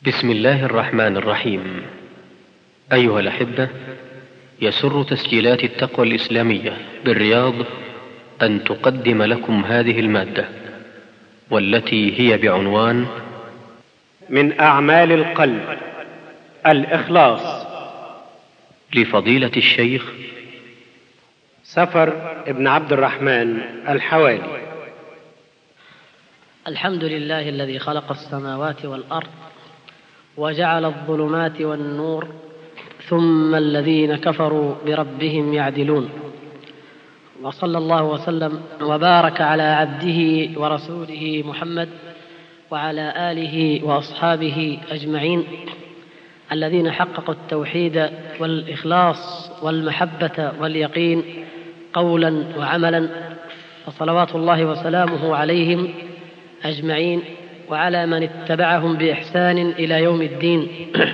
بسم الله الرحمن الرحيم. أيها الأحبة، يسر تسجيلات التقوى الإسلامية بالرياض أن تقدم لكم هذه المادة، والتي هي بعنوان من أعمال القلب الإخلاص، لفضيلة الشيخ سفر ابن عبد الرحمن الحوالي. الحمد لله الذي خلق السماوات والأرض وجعل الظلمات والنور، ثم الذين كفروا بربهم يعدلون. وصلى الله وسلم وبارك على عبده ورسوله محمد وعلى آله وأصحابه أجمعين الذين حققوا التوحيد والإخلاص والمحبة واليقين قولا وعملا، فصلوات الله وسلامه عليهم أجمعين وعلى من اتبعهم بإحسان إلى يوم الدين.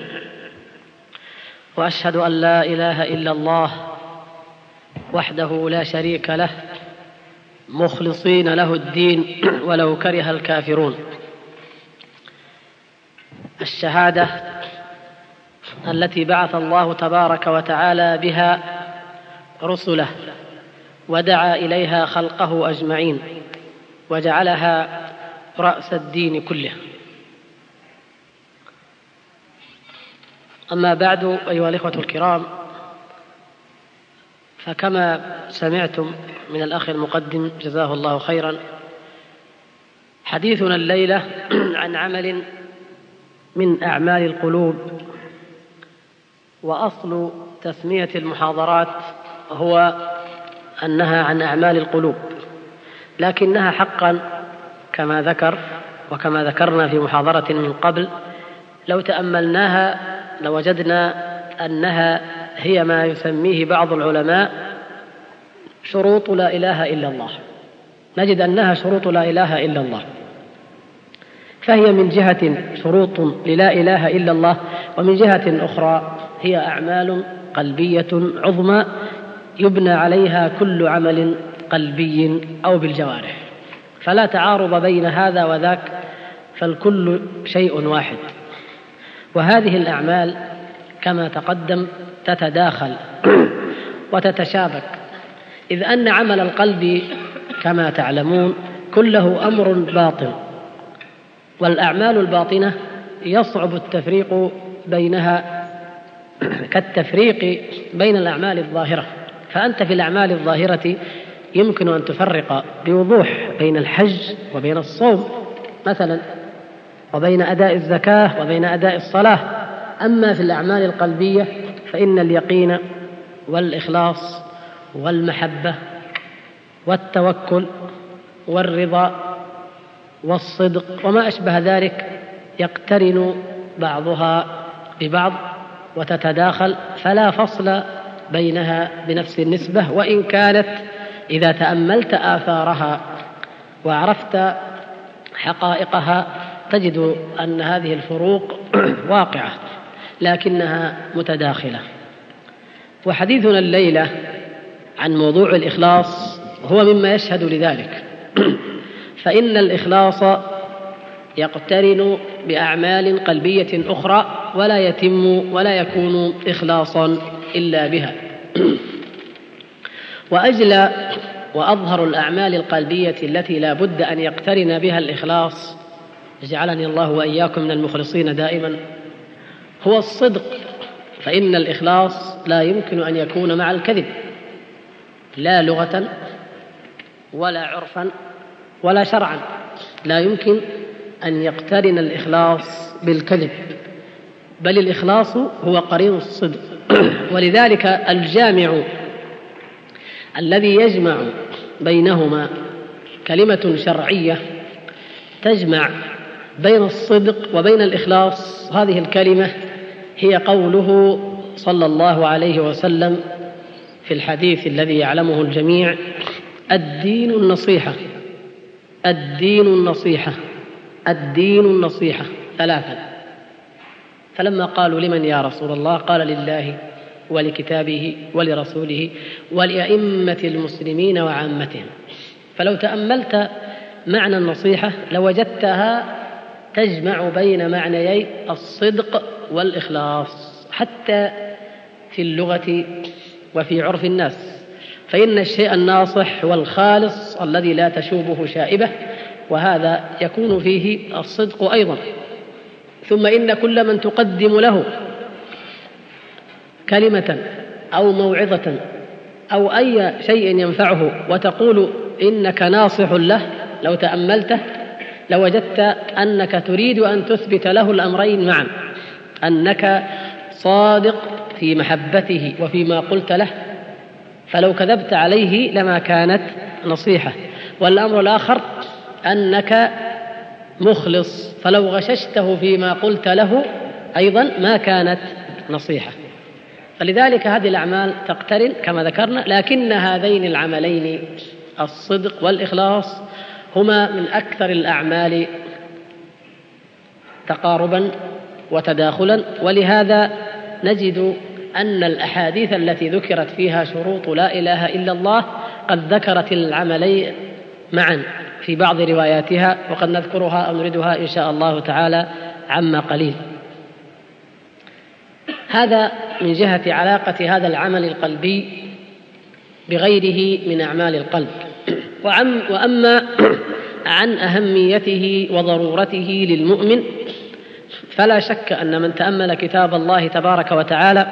وأشهد أن لا إله إلا الله وحده لا شريك له، مخلصين له الدين ولو كره الكافرون. الشهادة التي بعث الله تبارك وتعالى بها رسله ودعا إليها خلقه أجمعين وجعلها رأس الدين كله. أما بعد، أيها الإخوة الكرام، فكما سمعتم من الأخ المقدم جزاه الله خيرا، حديثنا الليلة عن عمل من أعمال القلوب. وأصل تسمية المحاضرات هو أنها عن أعمال القلوب، لكنها حقا كما ذكر وكما ذكرنا في محاضرة من قبل، لو تأملناها لوجدنا أنها هي ما يسميه بعض العلماء شروط لا إله إلا الله. نجد أنها شروط لا إله إلا الله، فهي من جهة شروط للا إله إلا الله، ومن جهة أخرى هي أعمال قلبية عظمى يبنى عليها كل عمل قلبي أو بالجوارح، فلا تعارض بين هذا وذاك، فالكل شيء واحد. وهذه الأعمال كما تقدم تتداخل وتتشابك، إذ أن عمل القلب كما تعلمون كله أمر باطن، والأعمال الباطنة يصعب التفريق بينها كالتفريق بين الأعمال الظاهرة. فأنت في الأعمال الظاهرة يمكن أن تفرق بوضوح بين الحج وبين الصوم مثلا، وبين أداء الزكاة وبين أداء الصلاة. أما في الأعمال القلبية فإن اليقين والإخلاص والمحبة والتوكل والرضا والصدق وما أشبه ذلك يقترن بعضها ببعض وتتداخل، فلا فصل بينها بنفس النسبة، وإن كانت إذا تأملت آثارها وعرفت حقائقها تجد أن هذه الفروق واقعة لكنها متداخلة. وحديثنا الليلة عن موضوع الإخلاص هو مما يشهد لذلك، فإن الإخلاص يقترن بأعمال قلبية أخرى ولا يتم ولا يكون إخلاصا إلا بها. وأجلى وأظهر الأعمال القلبية التي لا بد أن يقترن بها الإخلاص، جعلني الله وإياكم من المخلصين دائما، هو الصدق. فإن الإخلاص لا يمكن أن يكون مع الكذب، لا لغة ولا عرفا ولا شرعا، لا يمكن أن يقترن الإخلاص بالكذب، بل الإخلاص هو قرين الصدق. ولذلك الجامع الذي يجمع بينهما كلمة شرعية تجمع بين الصدق وبين الإخلاص، هذه الكلمة هي قوله صلى الله عليه وسلم في الحديث الذي يعلمه الجميع: الدين النصيحة، الدين النصيحة، الدين النصيحة، ثلاثا. فلما قالوا لمن يا رسول الله؟ قال لله ولكتابه ولرسوله ولأئمة المسلمين وعامتهم. فلو تأملت معنى النصيحة لوجدتها تجمع بين معنيي الصدق والإخلاص حتى في اللغة وفي عرف الناس، فإن الشيء الناصح والخالص الذي لا تشوبه شائبة، وهذا يكون فيه الصدق أيضا. ثم إن كل من تقدم له كلمة أو موعظة أو أي شيء ينفعه وتقول إنك ناصح له، لو تأملته لوجدت أنك تريد أن تثبت له الأمرين معا، أنك صادق في محبته وفيما قلت له، فلو كذبت عليه لما كانت نصيحة. والأمر الآخر أنك مخلص، فلو غششته فيما قلت له أيضا ما كانت نصيحة. فلذلك هذه الأعمال تقترن كما ذكرنا، لكن هذين العملين الصدق والإخلاص هما من أكثر الأعمال تقاربا وتداخلا. ولهذا نجد أن الأحاديث التي ذكرت فيها شروط لا إله إلا الله قد ذكرت العملين معا في بعض رواياتها، وقد نذكرها أو نردها إن شاء الله تعالى عما قليل. هذا من جهة علاقة هذا العمل القلبي بغيره من أعمال القلب. وأما عن أهميته وضرورته للمؤمن، فلا شك أن من تأمل كتاب الله تبارك وتعالى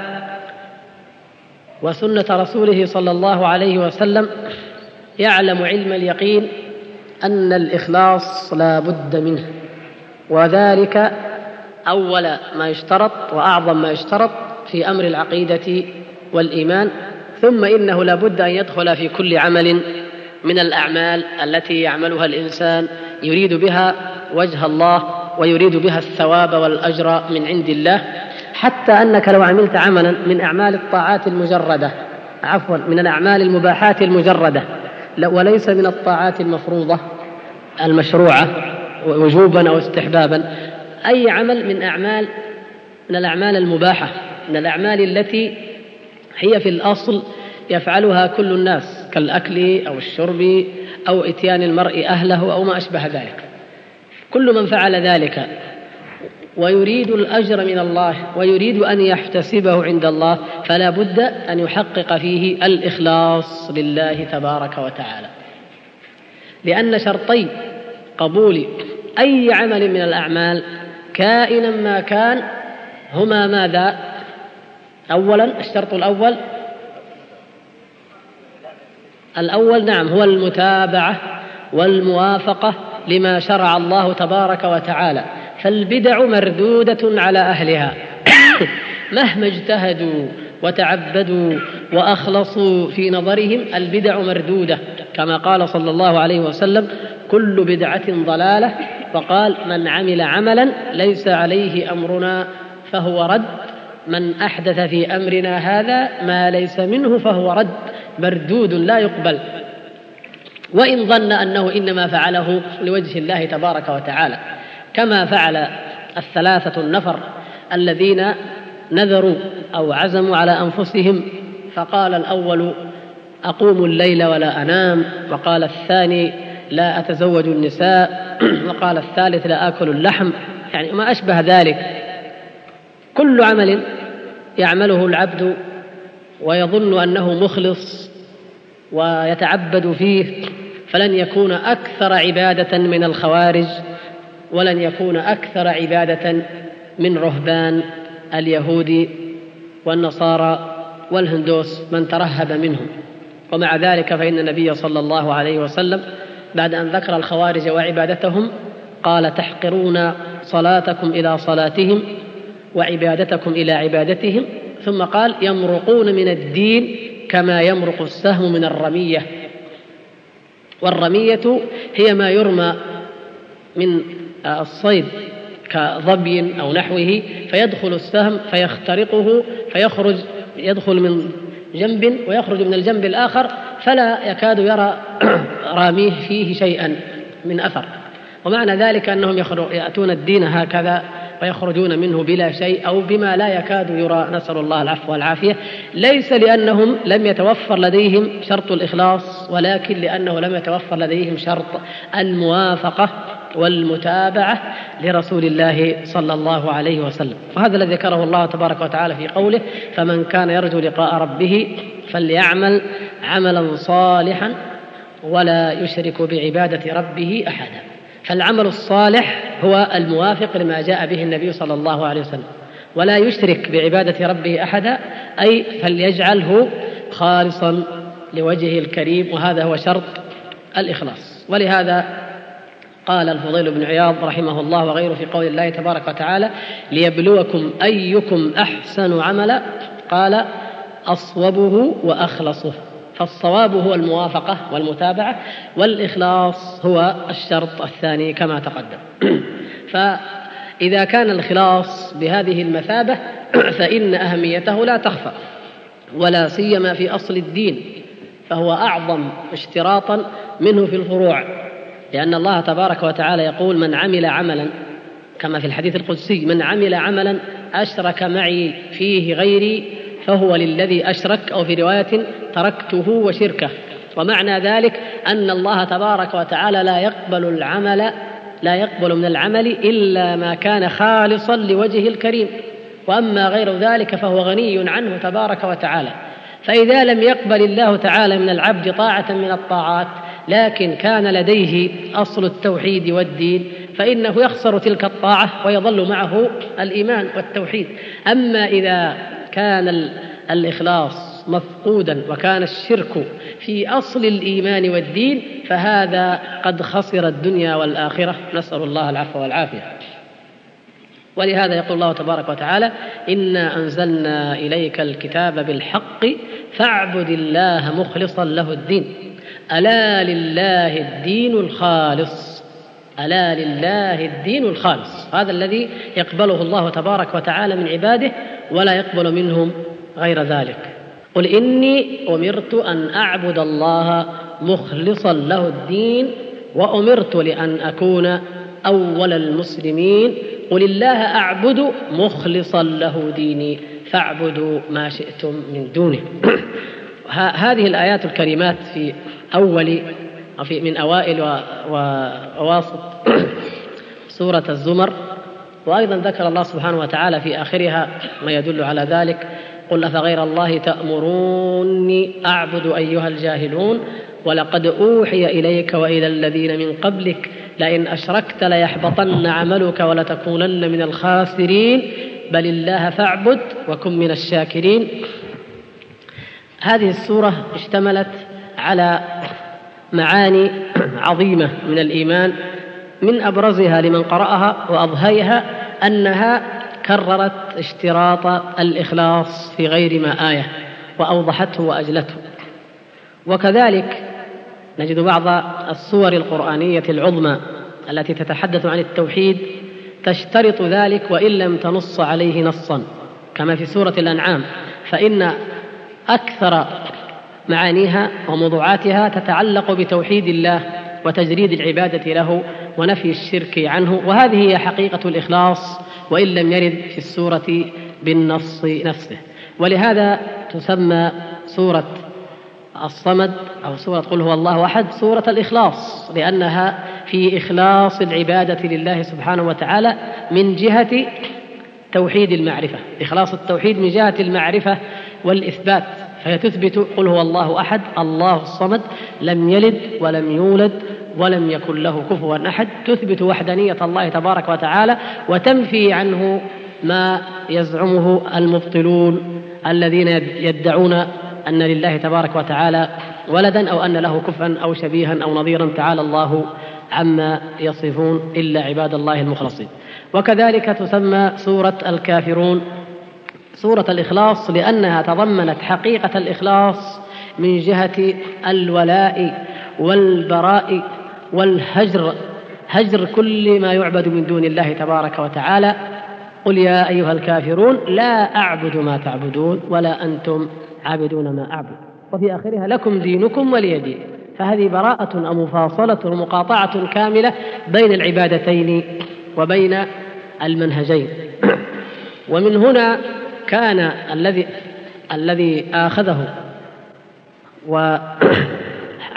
وسنة رسوله صلى الله عليه وسلم يعلم علم اليقين أن الإخلاص لا بد منه، وذلك أول ما يشترط وأعظم ما يشترط في أمر العقيدة والإيمان. ثم إنه لا بد أن يدخل في كل عمل من الأعمال التي يعملها الإنسان يريد بها وجه الله ويريد بها الثواب والأجر من عند الله، حتى أنك لو عملت عملا من أعمال الطاعات المجردة، من الأعمال المباحات المجردة، وليس من الطاعات المفروضة المشروعة وجوبا أو استحبابا، أي عمل من الأعمال المباحة، من الأعمال التي هي في الأصل يفعلها كل الناس كالأكل أو الشرب أو إتيان المرء أهله أو ما أشبه ذلك، كل من فعل ذلك ويريد الأجر من الله ويريد أن يحتسبه عند الله فلا بد أن يحقق فيه الإخلاص لله تبارك وتعالى، لأن شرطي قبول أي عمل من الأعمال كائنا ما كان هما ماذا؟ أولا الشرط الأول نعم هو المتابعة والموافقة لما شرع الله تبارك وتعالى، فالبدع مردودة على أهلها مهما اجتهدوا وتعبدوا وأخلصوا في نظرهم البدع مردودة، كما قال صلى الله عليه وسلم كل بدعة ضلالة، فقال من عمل عملا ليس عليه أمرنا فهو رد، من أحدث في أمرنا هذا ما ليس منه فهو رد مردود لا يقبل، وإن ظن أنه إنما فعله لوجه الله تبارك وتعالى، كما فعل الثلاثة النفر الذين نذروا أو عزموا على أنفسهم، فقال الأول أقوم الليل ولا أنام، وقال الثاني لا أتزوج النساء، وقال الثالث لا آكل اللحم، يعني ما أشبه ذلك. كل عمل يعمله العبد ويظن أنه مخلص ويتعبد فيه فلن يكون أكثر عبادة من الخوارج، ولن يكون أكثر عبادة من رهبان اليهود والنصارى والهندوس من ترهب منهم. ومع ذلك فإن النبي صلى الله عليه وسلم بعد أن ذكر الخوارج وعبادتهم قال تحقرون صلاتكم إلى صلاتهم وعبادتكم إلى عبادتهم، ثم قال يمرقون من الدين كما يمرق السهم من الرمية، والرمية هي ما يرمى من الصيد كظبي أو نحوه، فيدخل السهم فيخترقه فيخرج، يدخل من جنب ويخرج من الجنب الآخر فلا يكاد يرى راميه فيه شيئا من أثر. ومعنى ذلك أنهم يأتون الدين هكذا ويخرجون منه بلا شيء أو بما لا يكاد يرى، نسأل الله العفو والعافية، ليس لأنهم لم يتوفر لديهم شرط الإخلاص، ولكن لأنه لم يتوفر لديهم شرط الموافقة والمتابعة لرسول الله صلى الله عليه وسلم. وهذا الذي ذكره الله تبارك وتعالى في قوله: فمن كان يرجو لقاء ربه فليعمل عملا صالحا ولا يشرك بعبادة ربه أحدا. فالعمل الصالح هو الموافق لما جاء به النبي صلى الله عليه وسلم، ولا يشرك بعبادة ربه أحدا، أي فليجعله خالصا لوجهه الكريم، وهذا هو شرط الإخلاص. ولهذا قال الفضيل بن عياض رحمه الله وغيره في قول الله تبارك وتعالى: ليبلوكم أيكم أحسن عملا، قال: أصوبه وأخلصه. فالصواب هو الموافقة والمتابعة، والإخلاص هو الشرط الثاني كما تقدم. فإذا كان الإخلاص بهذه المثابة فإن أهميته لا تخفى، ولا سيما في أصل الدين، فهو أعظم اشتراطا منه في الفروع، لأن الله تبارك وتعالى يقول: من عمل عملا، كما في الحديث القدسي: من عمل عملا أشرك معي فيه غيري فهو للذي أشرك، أو في رواية: تركته وشركه. ومعنى ذلك أن الله تبارك وتعالى لا يقبل من العمل إلا ما كان خالصا لوجهه الكريم، وأما غير ذلك فهو غني عنه تبارك وتعالى. فإذا لم يقبل الله تعالى من العبد طاعة من الطاعات، لكن كان لديه أصل التوحيد والدين، فإنه يخسر تلك الطاعة ويظل معه الإيمان والتوحيد. أما إذا كان الإخلاص مفقودا وكان الشرك في أصل الإيمان والدين، فهذا قد خسر الدنيا والآخرة، نسأل الله العفو والعافية. ولهذا يقول الله تبارك وتعالى: إنا أنزلنا إليك الكتاب بالحق فاعبد الله مخلصا له الدين، ألا لله الدين الخالص. ألا لله الدين الخالص، هذا الذي يقبله الله تبارك وتعالى من عباده، ولا يقبل منهم غير ذلك. قل إني أمرت أن أعبد الله مخلصا له الدين وأمرت لأن أكون أول المسلمين. قل الله أعبد مخلصا له ديني فاعبدوا ما شئتم من دونه. هذه الآيات الكريمات في من أوائل وواسط سورة الزمر، وأيضا ذكر الله سبحانه وتعالى في آخرها ما يدل على ذلك: قل أفغير الله تأمروني أعبد أيها الجاهلون ولقد أوحي إليك وإلى الذين من قبلك لئن أشركت ليحبطن عملك ولتكونن من الخاسرين بل الله فاعبد وكن من الشاكرين. هذه السورة اشتملت على معاني عظيمة من الإيمان، من أبرزها لمن قرأها وأضهيها أنها كررت اشتراط الإخلاص في غير ما آية، وأوضحته وأجلته. وكذلك نجد بعض السور القرآنية العظمى التي تتحدث عن التوحيد تشترط ذلك وإن لم تنص عليه نصا، كما في سورة الأنعام، فإن أكثر معانيها وموضوعاتها تتعلق بتوحيد الله وتجريد العبادة له ونفي الشرك عنه، وهذه هي حقيقة الإخلاص وإن لم يرد في السورة بالنص نفسه. ولهذا تسمى سورة الصمد أو سورة قل هو الله أحد سورة الإخلاص، لأنها في إخلاص العبادة لله سبحانه وتعالى من جهة توحيد المعرفة، إخلاص التوحيد من جهة المعرفة والإثبات، فهي تثبت قل هو الله أحد الله الصمد لم يلد ولم يولد ولم يكن له كفوا أحد، تثبت وحدانية الله تبارك وتعالى وتنفي عنه ما يزعمه المبطلون الذين يدعون أن لله تبارك وتعالى ولدا أو أن له كفوا أو شبيها أو نظيرا، تعالى الله عما يصفون إلا عباد الله المخلصين. وكذلك تسمى سورة الكافرون سورة الإخلاص لأنها تضمنت حقيقة الإخلاص من جهة الولاء والبراء والهجر، هجر كل ما يعبد من دون الله تبارك وتعالى. قل يا أيها الكافرون لا أعبد ما تعبدون ولا أنتم عابدون ما أعبد، وفي آخرها لكم دينكم ولي دين. فهذه براءة أو مفاصلة ومقاطعة كاملة بين العبادتين وبين المنهجين. ومن هنا كان الذي آخذه وعمل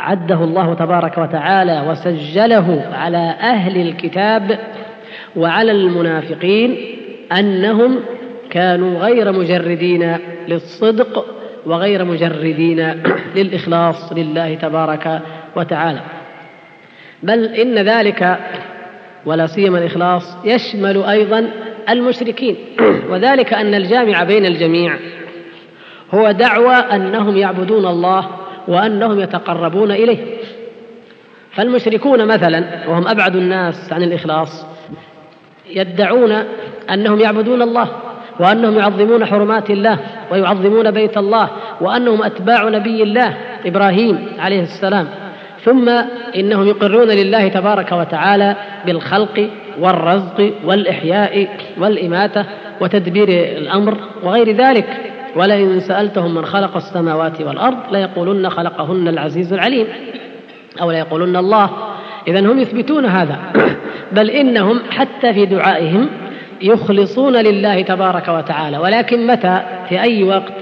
عده الله تبارك وتعالى وسجله على أهل الكتاب وعلى المنافقين أنهم كانوا غير مجردين للصدق وغير مجردين للإخلاص لله تبارك وتعالى، بل إن ذلك ولا سيما الإخلاص يشمل أيضا المشركين، وذلك أن الجامع بين الجميع هو دعوى أنهم يعبدون الله وأنهم يتقربون إليه. فالمشركون مثلا وهم أبعد الناس عن الإخلاص يدعون أنهم يعبدون الله وأنهم يعظمون حرمات الله ويعظمون بيت الله وأنهم أتباع نبي الله إبراهيم عليه السلام، ثم إنهم يقرون لله تبارك وتعالى بالخلق والرزق والإحياء والإماتة وتدبير الأمر وغير ذلك، ولئن سألتهم من خلق السماوات والأرض ليقولن خلقهن العزيز العليم أو ليقولن الله. إذن هم يثبتون هذا، بل إنهم حتى في دعائهم يخلصون لله تبارك وتعالى، ولكن متى؟ في أي وقت؟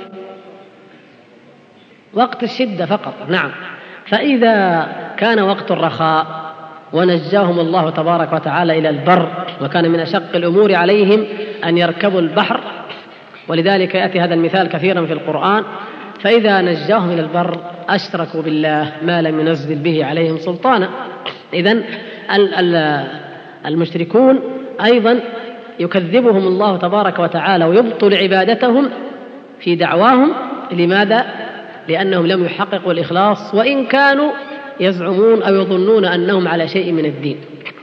وقت الشدة فقط. نعم، فإذا كان وقت الرخاء ونجاهم الله تبارك وتعالى إلى البر، وكان من أشق الأمور عليهم أن يركبوا البحر، ولذلك يأتي هذا المثال كثيرا في القرآن، فإذا نجاهم إلى البر أشركوا بالله ما لم ينزل به عليهم سلطانا. إذن المشركون أيضا يكذبهم الله تبارك وتعالى ويبطل عبادتهم في دعواهم. لماذا؟ لأنهم لم يحققوا الإخلاص، وإن كانوا يزعمون أو يظنون أنهم على شيء من الدين.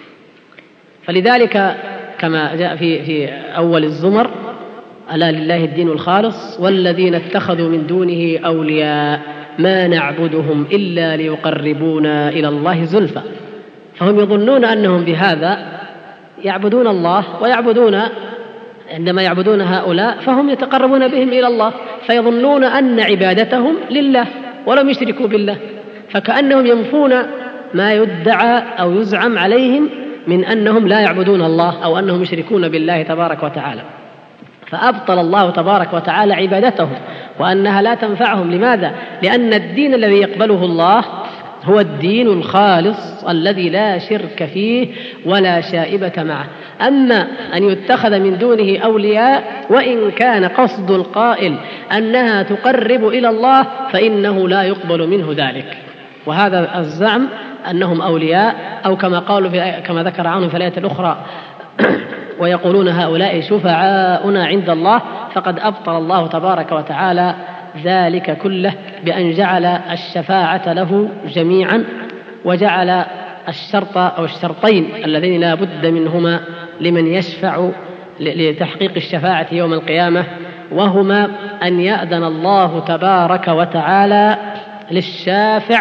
فلذلك كما جاء في أول الزمر: ألا لله الدين الخالص والذين اتخذوا من دونه أولياء ما نعبدهم إلا ليقربونا إلى الله زلفى. فهم يظنون أنهم بهذا يعبدون الله، ويعبدون عندما يعبدون هؤلاء فهم يتقربون بهم إلى الله، فيظنون أن عبادتهم لله ولم يشركوا بالله، فكأنهم ينفون ما يدعى أو يزعم عليهم من أنهم لا يعبدون الله أو أنهم يشركون بالله تبارك وتعالى. فأبطل الله تبارك وتعالى عبادتهم وأنها لا تنفعهم. لماذا؟ لأن الدين الذي يقبله الله هو الدين الخالص الذي لا شرك فيه ولا شائبة معه. أما أن يتخذ من دونه أولياء وإن كان قصد القائل أنها تقرب إلى الله فإنه لا يقبل منه ذلك. وهذا الزعم أنهم أولياء، أو كما قالوا كما ذكر عنهم في الآية الأخرى: ويقولون هؤلاء شفعاؤنا عند الله، فقد أبطل الله تبارك وتعالى ذلك كله بأن جعل الشفاعة له جميعا، وجعل الشرط أو الشرطين اللذين لا بد منهما لمن يشفع لتحقيق الشفاعة يوم القيامة، وهما أن يأذن الله تبارك وتعالى للشافع،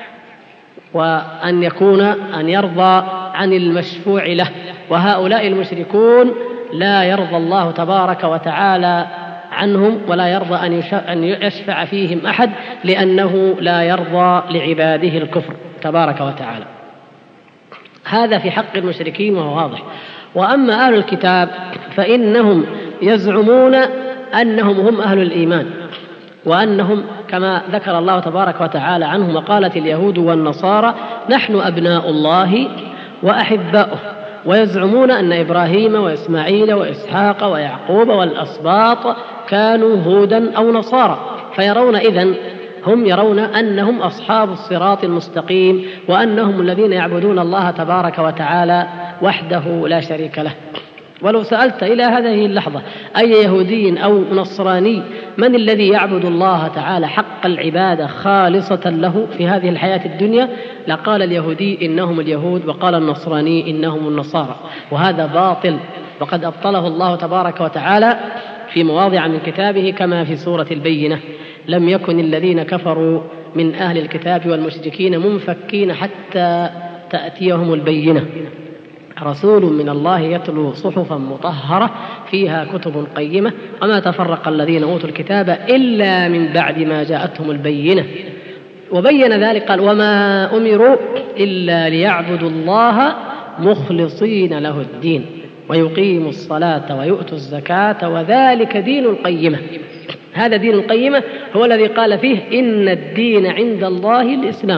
وأن يرضى عن المشفوع له. وهؤلاء المشركون لا يرضى الله تبارك وتعالى عنهم ولا يرضى أن يشفع فيهم أحد، لأنه لا يرضى لعباده الكفر تبارك وتعالى. هذا في حق المشركين وهو واضح. وأما أهل الكتاب فإنهم يزعمون أنهم هم أهل الإيمان، وأنهم كما ذكر الله تبارك وتعالى عنهم: وقالت اليهود والنصارى نحن أبناء الله وأحباؤه. ويزعمون أن إبراهيم وإسماعيل وإسحاق ويعقوب والأسباط كانوا هودا أو نصارى، هم يرون أنهم أصحاب الصراط المستقيم، وأنهم الذين يعبدون الله تبارك وتعالى وحده لا شريك له. ولو سألت إلى هذه اللحظة أي يهودي أو نصراني من الذي يعبد الله تعالى حق العبادة خالصة له في هذه الحياة الدنيا، لقال اليهودي إنهم اليهود، وقال النصراني إنهم النصارى. وهذا باطل، وقد أبطله الله تبارك وتعالى في مواضع من كتابه، كما في سورة البينة: لم يكن الذين كفروا من أهل الكتاب والمشركين منفكين حتى تأتيهم البينة، رسول من الله يتلو صحفا مطهرة فيها كتب قيمة وما تفرق الذين أوتوا الكتاب إلا من بعد ما جاءتهم البينة. وبين ذلك قال: وما أمروا إلا ليعبدوا الله مخلصين له الدين ويقيموا الصلاة ويؤتوا الزكاة وذلك دين القيمة. هذا دين القيمة هو الذي قال فيه: إن الدين عند الله الإسلام.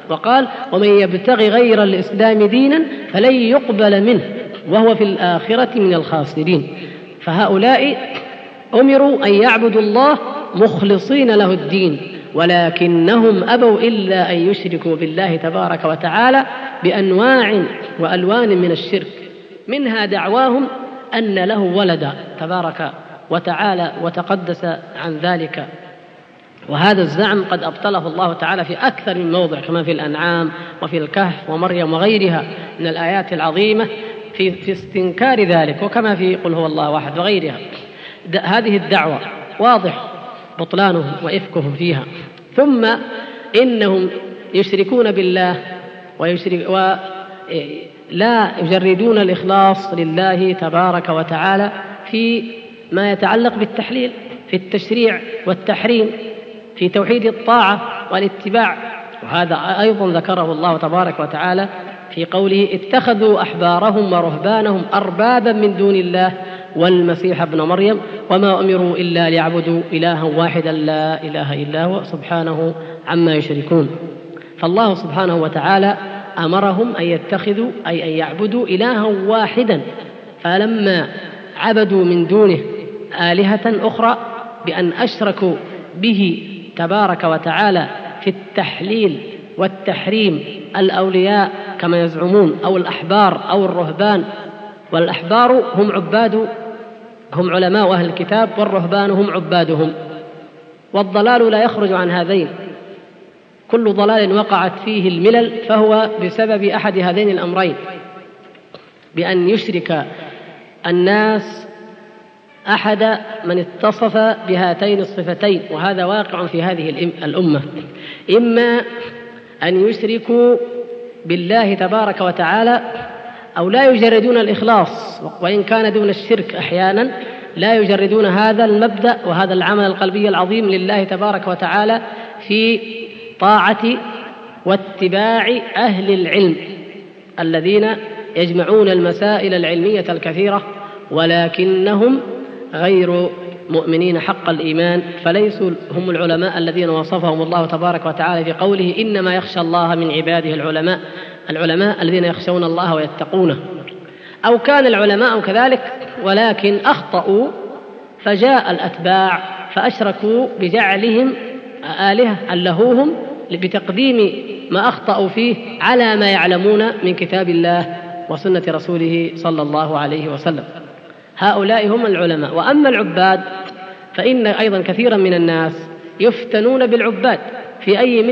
وقال ومن يبتغي غير الإسلام دينا فلن يقبل منه وهو في الآخرة من الخاسرين. فهؤلاء أمروا أن يعبدوا الله مخلصين له الدين، ولكنهم أبوا إلا أن يشركوا بالله تبارك وتعالى بأنواع وألوان من الشرك، منها دعواهم أن له ولدا تبارك وتعالى وتقدس عن ذلك، وهذا الزعم قد أبطله الله تعالى في أكثر من موضع كما في الأنعام وفي الكهف ومريم وغيرها من الآيات العظيمة في استنكار ذلك، وكما في قل هو الله أحد وغيرها. هذه الدعوة واضح بطلانهم وإفكهم فيها. ثم إنهم يشركون بالله ولا يجردون الإخلاص لله تبارك وتعالى في ما يتعلق بالتحليل، في التشريع والتحريم، في توحيد الطاعة والاتباع. وهذا أيضا ذكره الله تبارك وتعالى في قوله اتخذوا أحبارهم ورهبانهم أربابا من دون الله والمسيح ابن مريم وما أمروا إلا ليعبدوا إلها واحدا لا إله إلا هو سبحانه عما يشركون. فالله سبحانه وتعالى أمرهم أن يتخذوا أي أن يعبدوا إلها واحدا، فلما عبدوا من دونه آلهة أخرى بأن أشركوا به تبارك وتعالى في التحليل والتحريم الأولياء كما يزعمون أو الأحبار أو الرهبان، والأحبار هم علماء أهل الكتاب، والرهبان هم عبادهم، والضلال لا يخرج عن هذين، كل ضلال وقعت فيه الملل فهو بسبب أحد هذين الأمرين، بأن يشرك الناس أحد من اتصف بهاتين الصفتين، وهذا واقع في هذه الأمة، إما أن يشركوا بالله تبارك وتعالى أو لا يجردون الإخلاص، وإن كان دون الشرك أحيانا لا يجردون هذا المبدأ وهذا العمل القلبي العظيم لله تبارك وتعالى في طاعة واتباع أهل العلم الذين يجمعون المسائل العلمية الكثيرة ولكنهم غير مؤمنين حق الإيمان، فليسوا هم العلماء الذين وصفهم الله تبارك وتعالى في قوله إنما يخشى الله من عباده العلماء الذين يخشون الله ويتقونه. أو كان العلماء كذلك ولكن أخطأوا فجاء الأتباع فأشركوا بجعلهم آلهة ألهوهم بتقديم ما أخطأوا فيه على ما يعلمون من كتاب الله وسنة رسوله صلى الله عليه وسلم. هؤلاء هم العلماء. وأما العباد فإن أيضا كثيرا من الناس يفتنون بالعباد في أي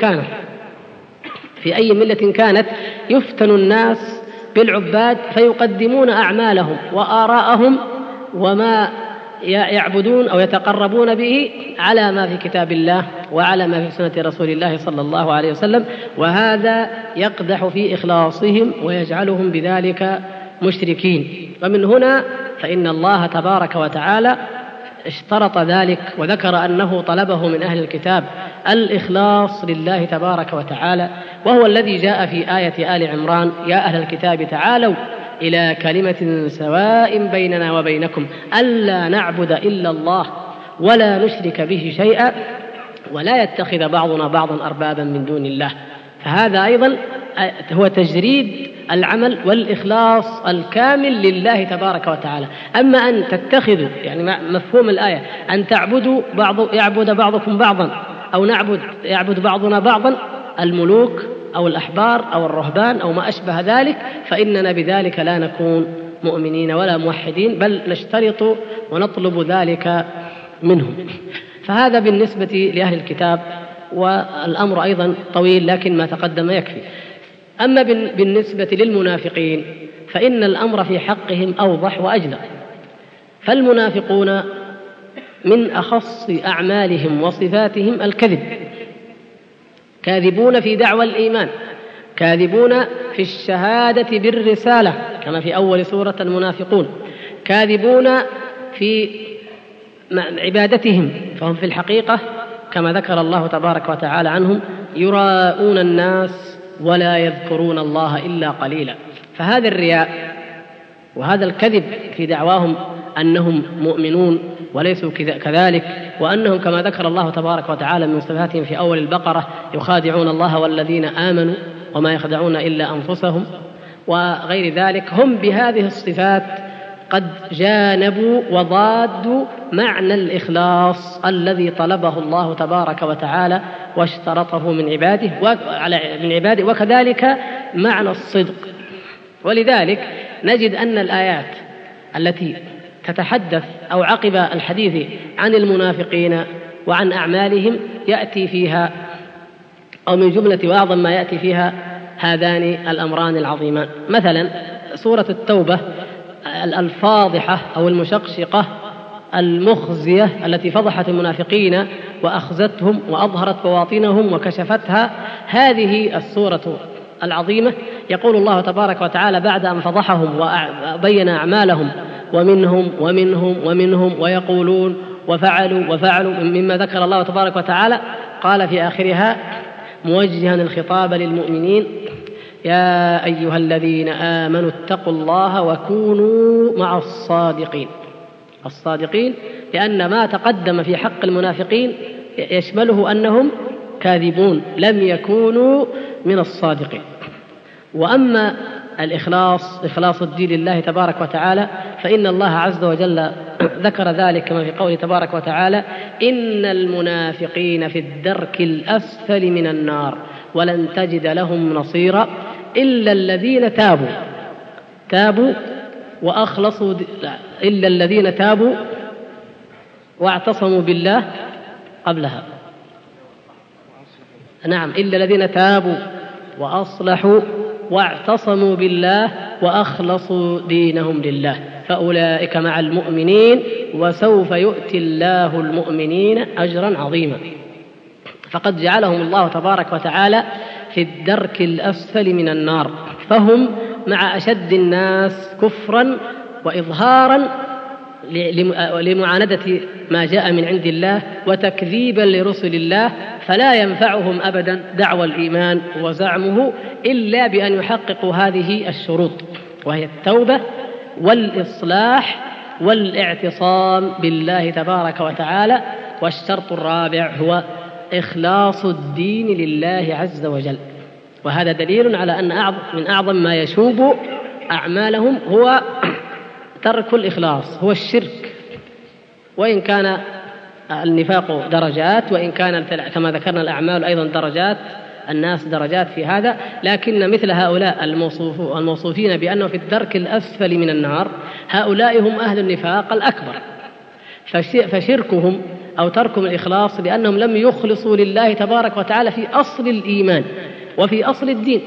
ملة كانت يفتن الناس بالعباد فيقدمون أعمالهم وآراءهم وما يعبدون أو يتقربون به على ما في كتاب الله وعلى ما في سنة رسول الله صلى الله عليه وسلم، وهذا يقدح في إخلاصهم ويجعلهم بذلك مشركين. ومن هنا فإن الله تبارك وتعالى اشترط ذلك وذكر أنه طلبه من أهل الكتاب الإخلاص لله تبارك وتعالى، وهو الذي جاء في آية آل عمران يا أهل الكتاب تعالوا إلى كلمة سواء بيننا وبينكم ألا نعبد إلا الله ولا نشرك به شيئا ولا يتخذ بعضنا بعضا أربابا من دون الله. فهذا أيضا هو تجريد العمل والإخلاص الكامل لله تبارك وتعالى. أما أن تتخذوا يعني مفهوم الآية أن يعبد بعضكم بعضا أو يعبد بعضنا بعضا الملوك أو الأحبار أو الرهبان أو ما أشبه ذلك، فإننا بذلك لا نكون مؤمنين ولا موحدين، بل نشترط ونطلب ذلك منهم. فهذا بالنسبة لأهل الكتاب، والأمر أيضا طويل لكن ما تقدم يكفي. أما بالنسبة للمنافقين فإن الأمر في حقهم أوضح وأجلى. فالمنافقون من أخص أعمالهم وصفاتهم الكذب، كاذبون في دعوى الإيمان، كاذبون في الشهادة بالرسالة كما في أول سورة المنافقون، كاذبون في عبادتهم، فهم في الحقيقة كما ذكر الله تبارك وتعالى عنهم يراءون الناس ولا يذكرون الله إلا قليلا. فهذا الرياء وهذا الكذب في دعواهم أنهم مؤمنون وليسوا كذلك، وأنهم كما ذكر الله تبارك وتعالى من صفاتهم في أول البقرة يخادعون الله والذين آمنوا وما يخدعون إلا أنفسهم وغير ذلك. هم بهذه الصفات قد جانبوا وضادوا معنى الإخلاص الذي طلبه الله تبارك وتعالى واشترطه من عباده وكذلك معنى الصدق. ولذلك نجد أن الآيات التي تتحدث أو عقب الحديث عن المنافقين وعن أعمالهم يأتي فيها أو من جملة وأعظم ما يأتي فيها هذان الأمران العظيمان. مثلا سورة التوبة الفاضحة أو المشقشقة المخزية التي فضحت المنافقين وأخزتهم وأظهرت بواطنهم وكشفتها، هذه السورة العظيمة يقول الله تبارك وتعالى بعد أن فضحهم وبين أعمالهم ومنهم ويقولون وفعلوا مما ذكر الله تبارك وتعالى، قال في آخرها موجها الخطاب للمؤمنين: يا أيها الذين آمنوا اتقوا الله وكونوا مع الصادقين، لأن ما تقدم في حق المنافقين يشمله أنهم كاذبون لم يكونوا من الصادقين. وأما الإخلاص إخلاص الدين لله تبارك وتعالى فإن الله عز وجل ذكر ذلك كما في قوله تبارك وتعالى: إن المنافقين في الدرك الأسفل من النار ولن تجد لهم نصيرا إلا الذين تابوا وأخلصوا إلا الذين تابوا واعتصموا بالله قبلها. نعم، إلا الذين تابوا وأصلحوا واعتصموا بالله وأخلصوا دينهم لله فأولئك مع المؤمنين وسوف يؤتي الله المؤمنين أجرا عظيما. فقد جعلهم الله تبارك وتعالى في الدرك الأسفل من النار، فهم مع أشد الناس كفرا وإظهارا لمعاندة ما جاء من عند الله وتكذيبا لرسل الله، فلا ينفعهم أبدا دعوى الإيمان وزعمه إلا بأن يحققوا هذه الشروط، وهي التوبة والإصلاح والاعتصام بالله تبارك وتعالى. والشرط الرابع هو إخلاص الدين لله عز وجل، وهذا دليل على أن من أعظم ما يشوب أعمالهم هو ترك الإخلاص، هو الشرك. وإن كان النفاق درجات، وإن كان كما ذكرنا الأعمال أيضا درجات، الناس درجات في هذا، لكن مثل هؤلاء الموصوفين بأنه في الدرك الأسفل من النار هؤلاء هم أهل النفاق الأكبر، فشركهم أو تركهم الإخلاص لأنهم لم يخلصوا لله تبارك وتعالى في أصل الإيمان وفي أصل الدين.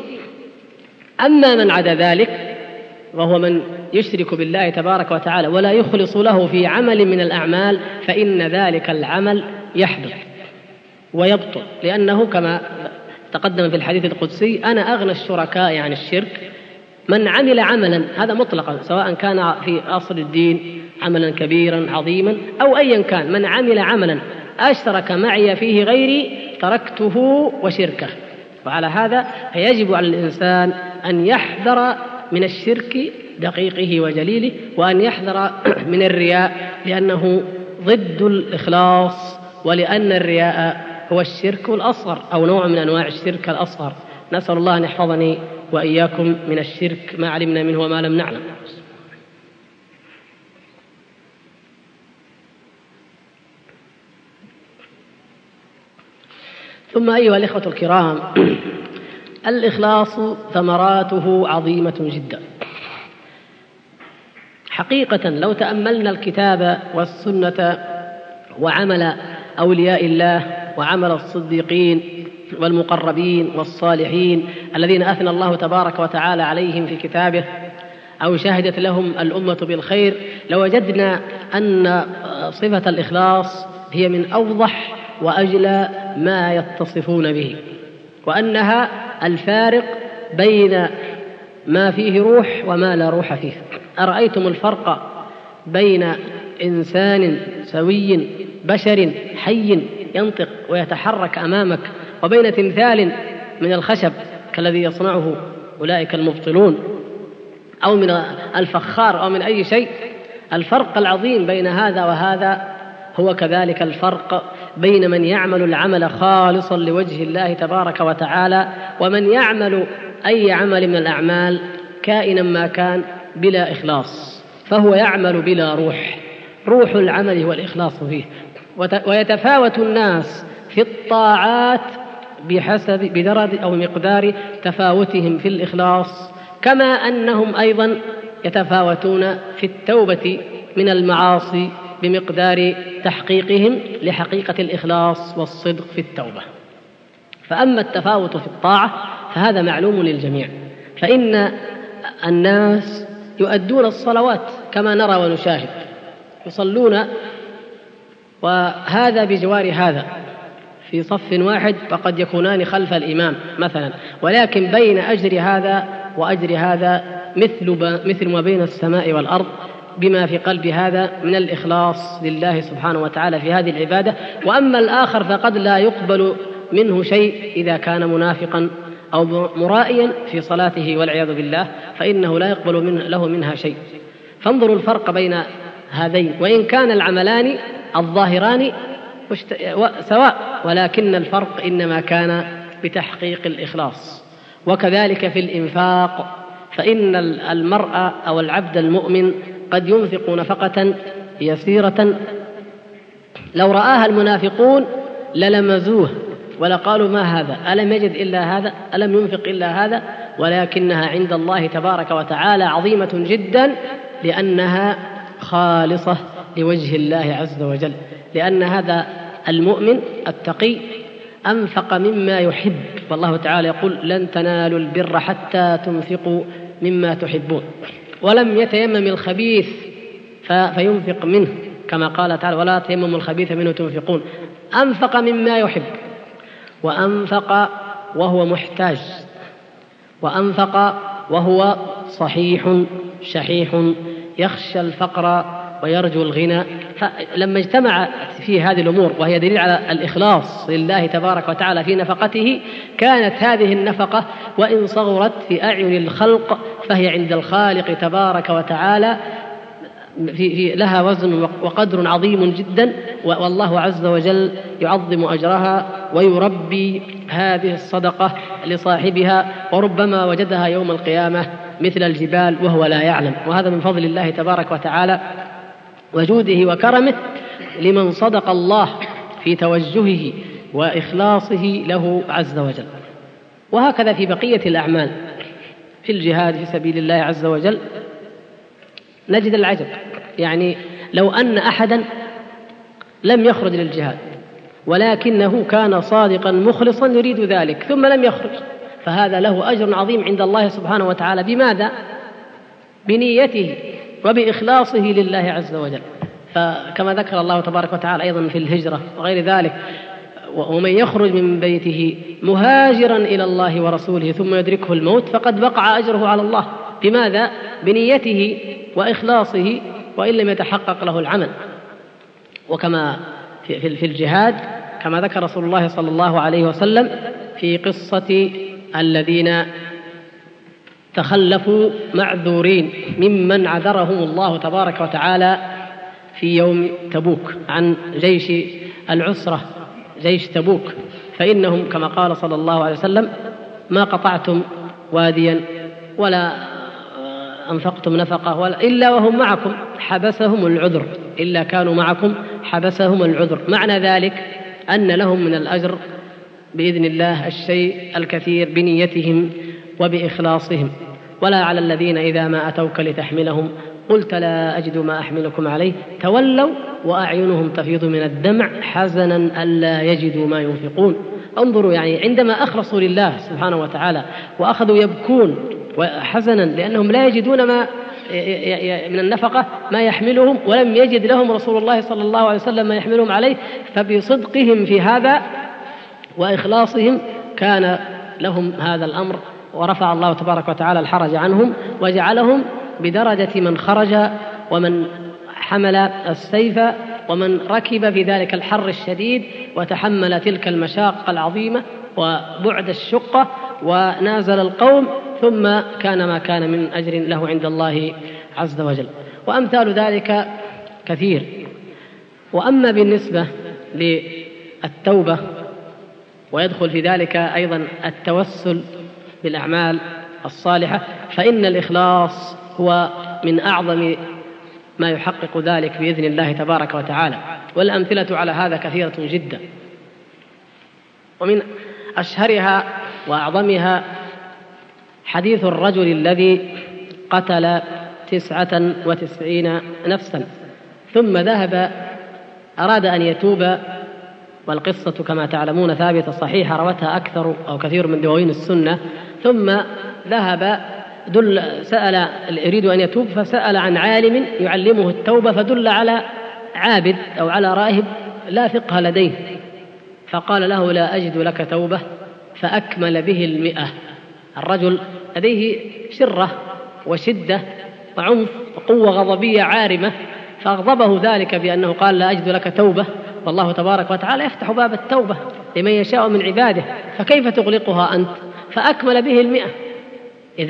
أما من عدا ذلك وهو من يشرك بالله تبارك وتعالى ولا يخلص له في عمل من الأعمال فإن ذلك العمل يحبط ويبطل، لأنه كما تقدم في الحديث القدسي: أنا أغنى الشركاء عن الشرك من عمل عملا، هذا مطلقا سواء كان في أصل الدين عملا كبيرا عظيما أو أيا كان، من عمل عملا أشرك معي فيه غيري تركته وشركه. وعلى هذا فيجب على الإنسان أن يحذر من الشرك دقيقه وجليله، وأن يحذر من الرياء لأنه ضد الإخلاص، ولأن الرياء هو الشرك الأصغر أو نوع من أنواع الشرك الأصغر. نسأل الله أن يحفظني وإياكم من الشرك ما علمنا منه وما لم نعلم. ثم أيها الإخوة الكرام، الإخلاص ثمراته عظيمة جدا حقيقة. لو تأملنا الكتاب والسنة وعمل أولياء الله وعمل الصديقين والمقربين والصالحين الذين أثنى الله تبارك وتعالى عليهم في كتابه أو شهدت لهم الأمة بالخير، لوجدنا أن صفة الإخلاص هي من أوضح وأجلى ما يتصفون به، وأنها الفارق بين ما فيه روح وما لا روح فيه. أرأيتم الفرق بين إنسان سوي بشر حي ينطق ويتحرك أمامك وبين تمثال من الخشب كالذي يصنعه أولئك المبطلون أو من الفخار أو من أي شيء؟ الفرق العظيم بين هذا وهذا هو كذلك الفرق بين من يعمل العمل خالصا لوجه الله تبارك وتعالى ومن يعمل أي عمل من الأعمال كائنا ما كان بلا إخلاص، فهو يعمل بلا روح العمل هو الإخلاص فيه. ويتفاوت الناس في الطاعات بدرجة أو مقدار تفاوتهم في الإخلاص، كما أنهم أيضا يتفاوتون في التوبة من المعاصي بمقدار تحقيقهم لحقيقة الإخلاص والصدق في التوبة. فأما التفاوت في الطاعة فهذا معلوم للجميع، فإن الناس يؤدون الصلوات كما نرى ونشاهد، يصلون وهذا بجوار هذا في صف واحد، فقد يكونان خلف الإمام مثلا، ولكن بين أجر هذا وأجر هذا مثل ما بين السماء والأرض، بما في قلب هذا من الإخلاص لله سبحانه وتعالى في هذه العبادة. وأما الآخر فقد لا يقبل منه شيء إذا كان منافقا أو مرائيا في صلاته والعياذ بالله، فإنه لا يقبل له منها شيء. فانظروا الفرق بين هذين، وإن كان العملان الظاهران سواء، ولكن الفرق إنما كان بتحقيق الإخلاص. وكذلك في الإنفاق، فإن المرء أو العبد المؤمن قد ينفق نفقة يسيرة لو رآها المنافقون للمزوه ولقالوا ما هذا، ألم يجد إلا هذا، ألم ينفق إلا هذا، ولكنها عند الله تبارك وتعالى عظيمة جدا، لأنها خالصة لوجه الله عز وجل، لأن هذا المؤمن التقي أنفق مما يحب، والله تعالى يقول لن تنالوا البر حتى تنفقوا مما تحبون، ولم يتيمم الخبيث فينفق منه، كما قال تعالى ولا تيمموا الخبيث منه تنفقون. أنفق مما يحب، وأنفق وهو محتاج، وأنفق وهو صحيح شحيح يخشى الفقر ويرجو الغنى. فلما اجتمع في هذه الأمور وهي دليل على الإخلاص لله تبارك وتعالى في نفقته، كانت هذه النفقة وإن صغرت في أعين الخلق فهي عند الخالق تبارك وتعالى لها وزن وقدر عظيم جدا، والله عز وجل يعظم أجرها ويربي هذه الصدقة لصاحبها، وربما وجدها يوم القيامة مثل الجبال وهو لا يعلم. وهذا من فضل الله تبارك وتعالى وجوده وكرمه لمن صدق الله في توجهه وإخلاصه له عز وجل. وهكذا في بقية الأعمال، في الجهاد في سبيل الله عز وجل نجد العجب، يعني لو أن أحدا لم يخرج للجهاد ولكنه كان صادقا مخلصا يريد ذلك ثم لم يخرج، فهذا له أجر عظيم عند الله سبحانه وتعالى. بماذا؟ بنيته وبإخلاصه لله عز وجل. فكما ذكر الله تبارك وتعالى أيضا في الهجرة وغير ذلك، ومن يخرج من بيته مهاجرا إلى الله ورسوله ثم يدركه الموت فقد وقع أجره على الله. بماذا؟ بنيته وإخلاصه، وإن لم يتحقق له العمل. وكما في الجهاد كما ذكر رسول الله صلى الله عليه وسلم في قصة الذين تخلفوا معذورين ممن عذرهم الله تبارك وتعالى في يوم تبوك عن جيش العسرة، جيش تبوك، فإنهم كما قال صلى الله عليه وسلم ما قطعتم واديا ولا أنفقتم نفقة إلا وهم معكم حبسهم العذر، إلا كانوا معكم حبسهم العذر. معنى ذلك أن لهم من الأجر بإذن الله الشيء الكثير بنيتهم وبإخلاصهم. ولا على الذين إذا ما أتوك لتحملهم قلت لا أجد ما أحملكم عليه تولوا وأعينهم تفيض من الدمع حزنا ألا يجدوا ما ينفقون. انظروا، يعني عندما أخلصوا لله سبحانه وتعالى وأخذوا يبكون وحزنا لأنهم لا يجدون ما من النفقة ما يحملهم، ولم يجد لهم رسول الله صلى الله عليه وسلم ما يحملهم عليه، فبصدقهم في هذا وإخلاصهم كان لهم هذا الأمر، ورفع الله تبارك وتعالى الحرج عنهم وجعلهم بدرجة من خرج ومن حمل السيف ومن ركب في ذلك الحر الشديد وتحمل تلك المشاق العظيمة وبعد الشقة ونازل القوم، ثم كان ما كان من أجر له عند الله عز وجل. وأمثال ذلك كثير. وأما بالنسبة للتوبة ويدخل في ذلك أيضا التوسل بالأعمال الصالحة، فإن الإخلاص هو من أعظم ما يحقق ذلك بإذن الله تبارك وتعالى، والأمثلة على هذا كثيرة جدا. ومن أشهرها وأعظمها حديث الرجل الذي قتل 99 نفسا ثم ذهب أراد أن يتوب، والقصة كما تعلمون ثابتة صحيحة روتها أكثر أو كثير من دواوين السنة. ثم ذهب سأل يريد أن يتوب، فسأل عن عالم يعلمه التوبة، فدل على عابد أو على راهب لا فقه لديه، فقال له: لا أجد لك توبة، فأكمل به 100. الرجل لديه شرة وشدة وعنف وقوة غضبية عارمة، فأغضبه ذلك بأنه قال: لا أجد لك توبة، والله تبارك وتعالى يفتح باب التوبة لمن يشاء من عباده، فكيف تغلقها أنت؟ فأكمل به 100. إذ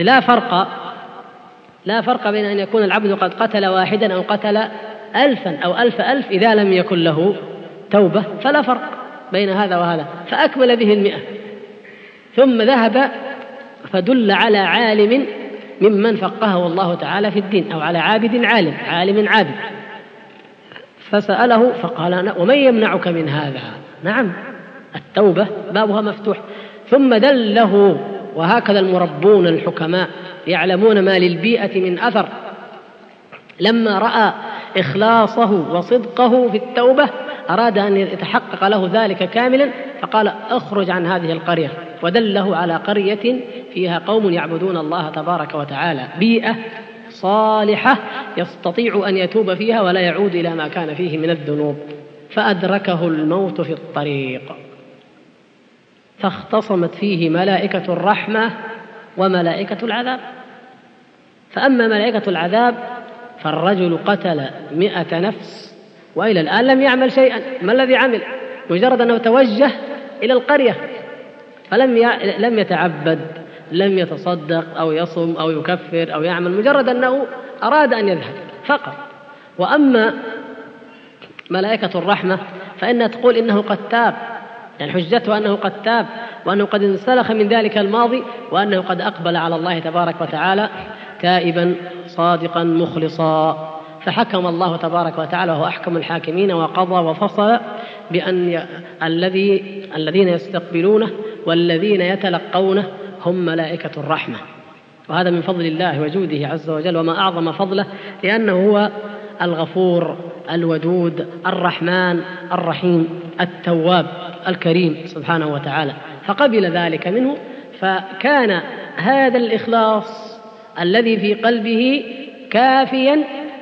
لا فرق بين أن يكون العبد قد قتل واحدا أو قتل 1000 أو 1000 إذا لم يكن له توبة، فلا فرق بين هذا وهذا، فأكمل به 100. ثم ذهب فدل على عالم ممن فقهه الله تعالى في الدين، أو على عابد عالم عابد، فسأله فقال: ومن يمنعك من هذا؟ نعم، التوبة بابها مفتوح. ثم دله، وهكذا المربون الحكماء يعلمون ما للبيئة من أثر. لما رأى إخلاصه وصدقه في التوبة أراد أن يتحقق له ذلك كاملا، فقال: اخرج عن هذه القرية، ودله على قرية فيها قوم يعبدون الله تبارك وتعالى، بيئة صالحة يستطيع أن يتوب فيها ولا يعود إلى ما كان فيه من الذنوب. فأدركه الموت في الطريق، فاختصمت فيه ملائكة الرحمة وملائكة العذاب. فأما ملائكة العذاب فالرجل قتل 100 نفس وإلى الآن لم يعمل شيئا. ما الذي عمل؟ مجرد أنه توجه إلى القرية، فلم يتعبد، لم يتصدق أو يصم أو يكفر أو يعمل، مجرد أنه أراد أن يذهب فقط. وأما ملائكة الرحمة فإنها تقول إنه قد تاب، يعني حجته أنه قد تاب، وأنه قد انسلخ من ذلك الماضي، وأنه قد أقبل على الله تبارك وتعالى تائبا صادقا مخلصا. فحكم الله تبارك وتعالى وهو أحكم الحاكمين وقضى وفصل بأن الذين يستقبلونه والذين يتلقونه هم ملائكة الرحمة. وهذا من فضل الله وجوده عز وجل، وما أعظم فضله، لأنه هو الغفور الودود الرحمن الرحيم التواب الكريم سبحانه وتعالى، فقبل ذلك منه. فكان هذا الإخلاص الذي في قلبه كافيا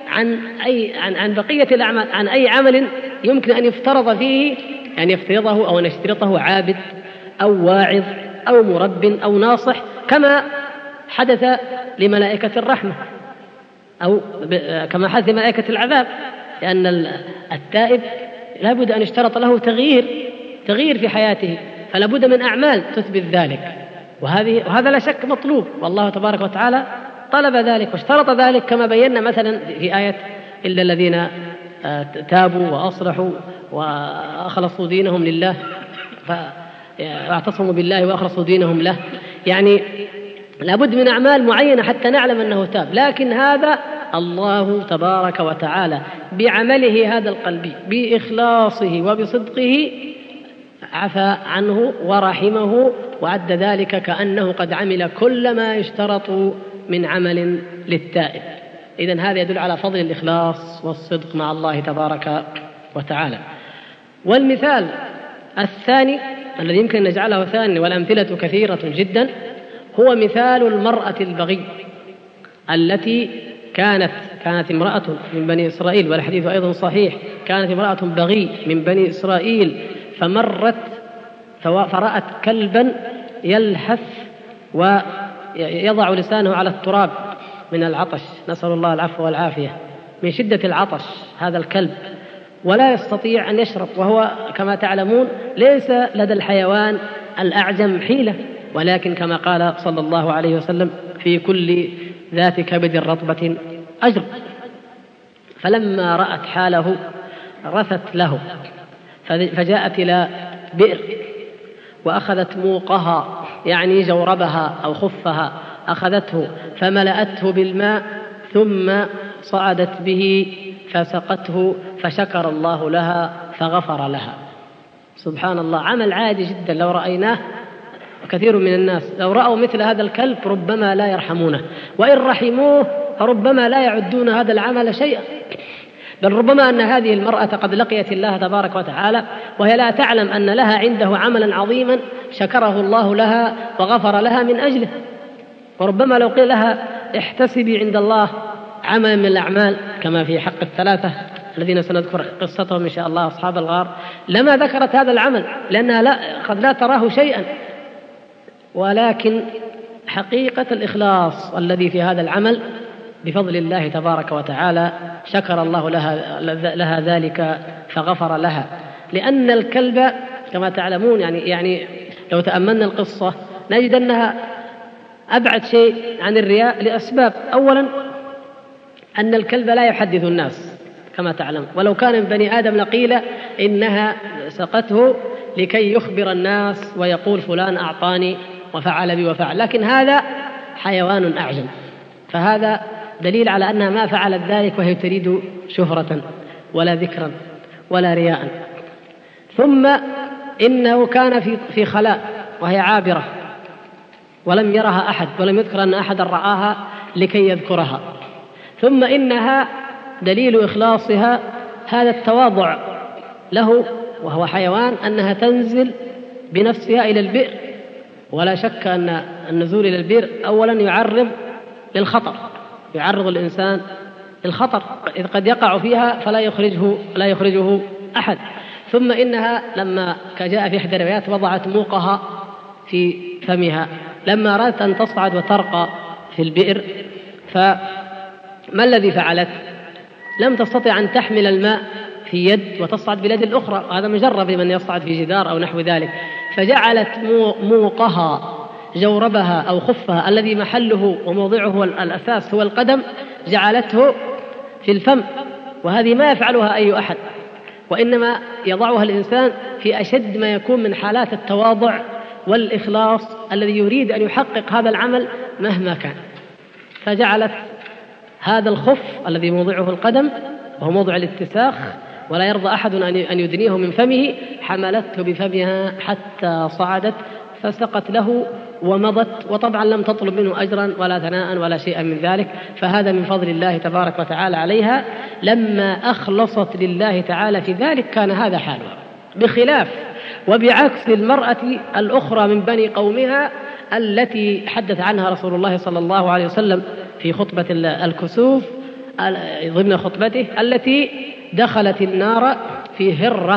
عن بقية الأعمال، عن أي عمل يمكن أن يفترض فيه، يعني يفترضه أو نشترطه عابد أو واعظ أو مرب أو ناصح، كما حدث لملائكة الرحمة أو كما حدث لملائكة العذاب، لأن التائب لا بد أن يشترط له تغيير في حياته، فلا بد من أعمال تثبت ذلك، وهذا لا شك مطلوب، والله تبارك وتعالى طلب ذلك واشترط ذلك، كما بينا مثلا في آية إلا الذين تابوا وأصلحوا وأخلصوا دينهم لله واعتصموا بالله وأخلصوا دينهم له. يعني لابد من أعمال معينة حتى نعلم أنه تاب، لكن هذا الله تبارك وتعالى بعمله هذا القلبي بإخلاصه وبصدقه عفى عنه ورحمه، وعد ذلك كأنه قد عمل كل ما يشترط من عمل للتائب. إذن هذا يدل على فضل الإخلاص والصدق مع الله تبارك وتعالى. والمثال الثاني الذي يمكن أن نجعله ثاني، والأمثلة كثيرة جدا، هو مثال المرأة البغي التي كانت امرأة من بني إسرائيل، والحديث أيضا صحيح، كانت امرأة بغي من بني إسرائيل فمرت فرأت كلبا يلحث ويضع لسانه على التراب من العطش، نسأل الله العفو والعافية، من شدة العطش هذا الكلب، ولا يستطيع أن يشرب، وهو كما تعلمون ليس لدى الحيوان الأعجم حيلة، ولكن كما قال صلى الله عليه وسلم في كل ذات كبد رطبة أجر. فلما رأت حاله رثت له، فجاءت إلى بئر وأخذت موقها يعني جوربها أو خفها، أخذته فملأته بالماء ثم صعدت به فسقته فشكر الله لها فغفر لها. سبحان الله، عمل عادي جدا لو رأيناه، كثير من الناس لو رأوا مثل هذا الكلب ربما لا يرحمونه، وإن رحموه فربما لا يعدون هذا العمل شيئا، بل ربما أن هذه المرأة قد لقيت الله تبارك وتعالى وهي لا تعلم أن لها عنده عملا عظيما شكره الله لها وغفر لها من أجله. وربما لو قيل لها احتسبي عند الله عمل من الأعمال كما في حق الثلاثة الذين سنذكر قصتهم إن شاء الله أصحاب الغار، لما ذكرت هذا العمل لأنها قد لا تراه شيئا، ولكن حقيقة الإخلاص الذي في هذا العمل بفضل الله تبارك وتعالى شكر الله لها ذلك فغفر لها. لأن الكلب كما تعلمون يعني لو تأملنا القصة نجد أنها أبعد شيء عن الرياء لأسباب. أولا أن الكلب لا يحدث الناس كما تعلم، ولو كان من بني آدم لقيل إنها سقته لكي يخبر الناس ويقول فلان أعطاني وفعل بي وفعل، لكن هذا حيوان أعجم، فهذا دليل على أنها ما فعلت ذلك وهي تريد شهرة ولا ذكرا ولا رياء. ثم إنه كان في خلاء وهي عابرة ولم يرها أحد، ولم يذكر أن أحدا رآها لكي يذكرها. ثم إنها دليل إخلاصها هذا التواضع له وهو حيوان، أنها تنزل بنفسها إلى البئر، ولا شك أن النزول إلى البئر أولا يعرض للخطر، يعرض الإنسان للخطر إذ قد يقع فيها فلا يخرجه أحد. ثم إنها لما جاء في إحدى الروايات وضعت موقها في فمها لما أرادت أن تصعد وترقى في البئر، فما الذي فعلت؟ لم تستطع أن تحمل الماء في يد وتصعد باليد الأخرى، وهذا مجرب لمن يصعد في جدار أو نحو ذلك، فجعلت موقها جوربها أو خفها الذي محله وموضعه الأساس هو القدم جعلته في الفم، وهذه ما يفعلها أي أحد، وإنما يضعها الإنسان في أشد ما يكون من حالات التواضع والإخلاص الذي يريد أن يحقق هذا العمل مهما كان. فجعلت هذا الخف الذي موضعه القدم وهو موضع الاتساخ ولا يرضى أحد أن يدنيه من فمه، حملته بفمها حتى صعدت فسقت له ومضت، وطبعا لم تطلب منه أجرا ولا ثناء ولا شيئا من ذلك، فهذا من فضل الله تبارك وتعالى عليها. لما أخلصت لله تعالى في ذلك كان هذا حالها، بخلاف وبعكس المرأة الأخرى من بني قومها التي حدث عنها رسول الله صلى الله عليه وسلم في خطبة الكسوف ضمن خطبته، التي دخلت النار في هرة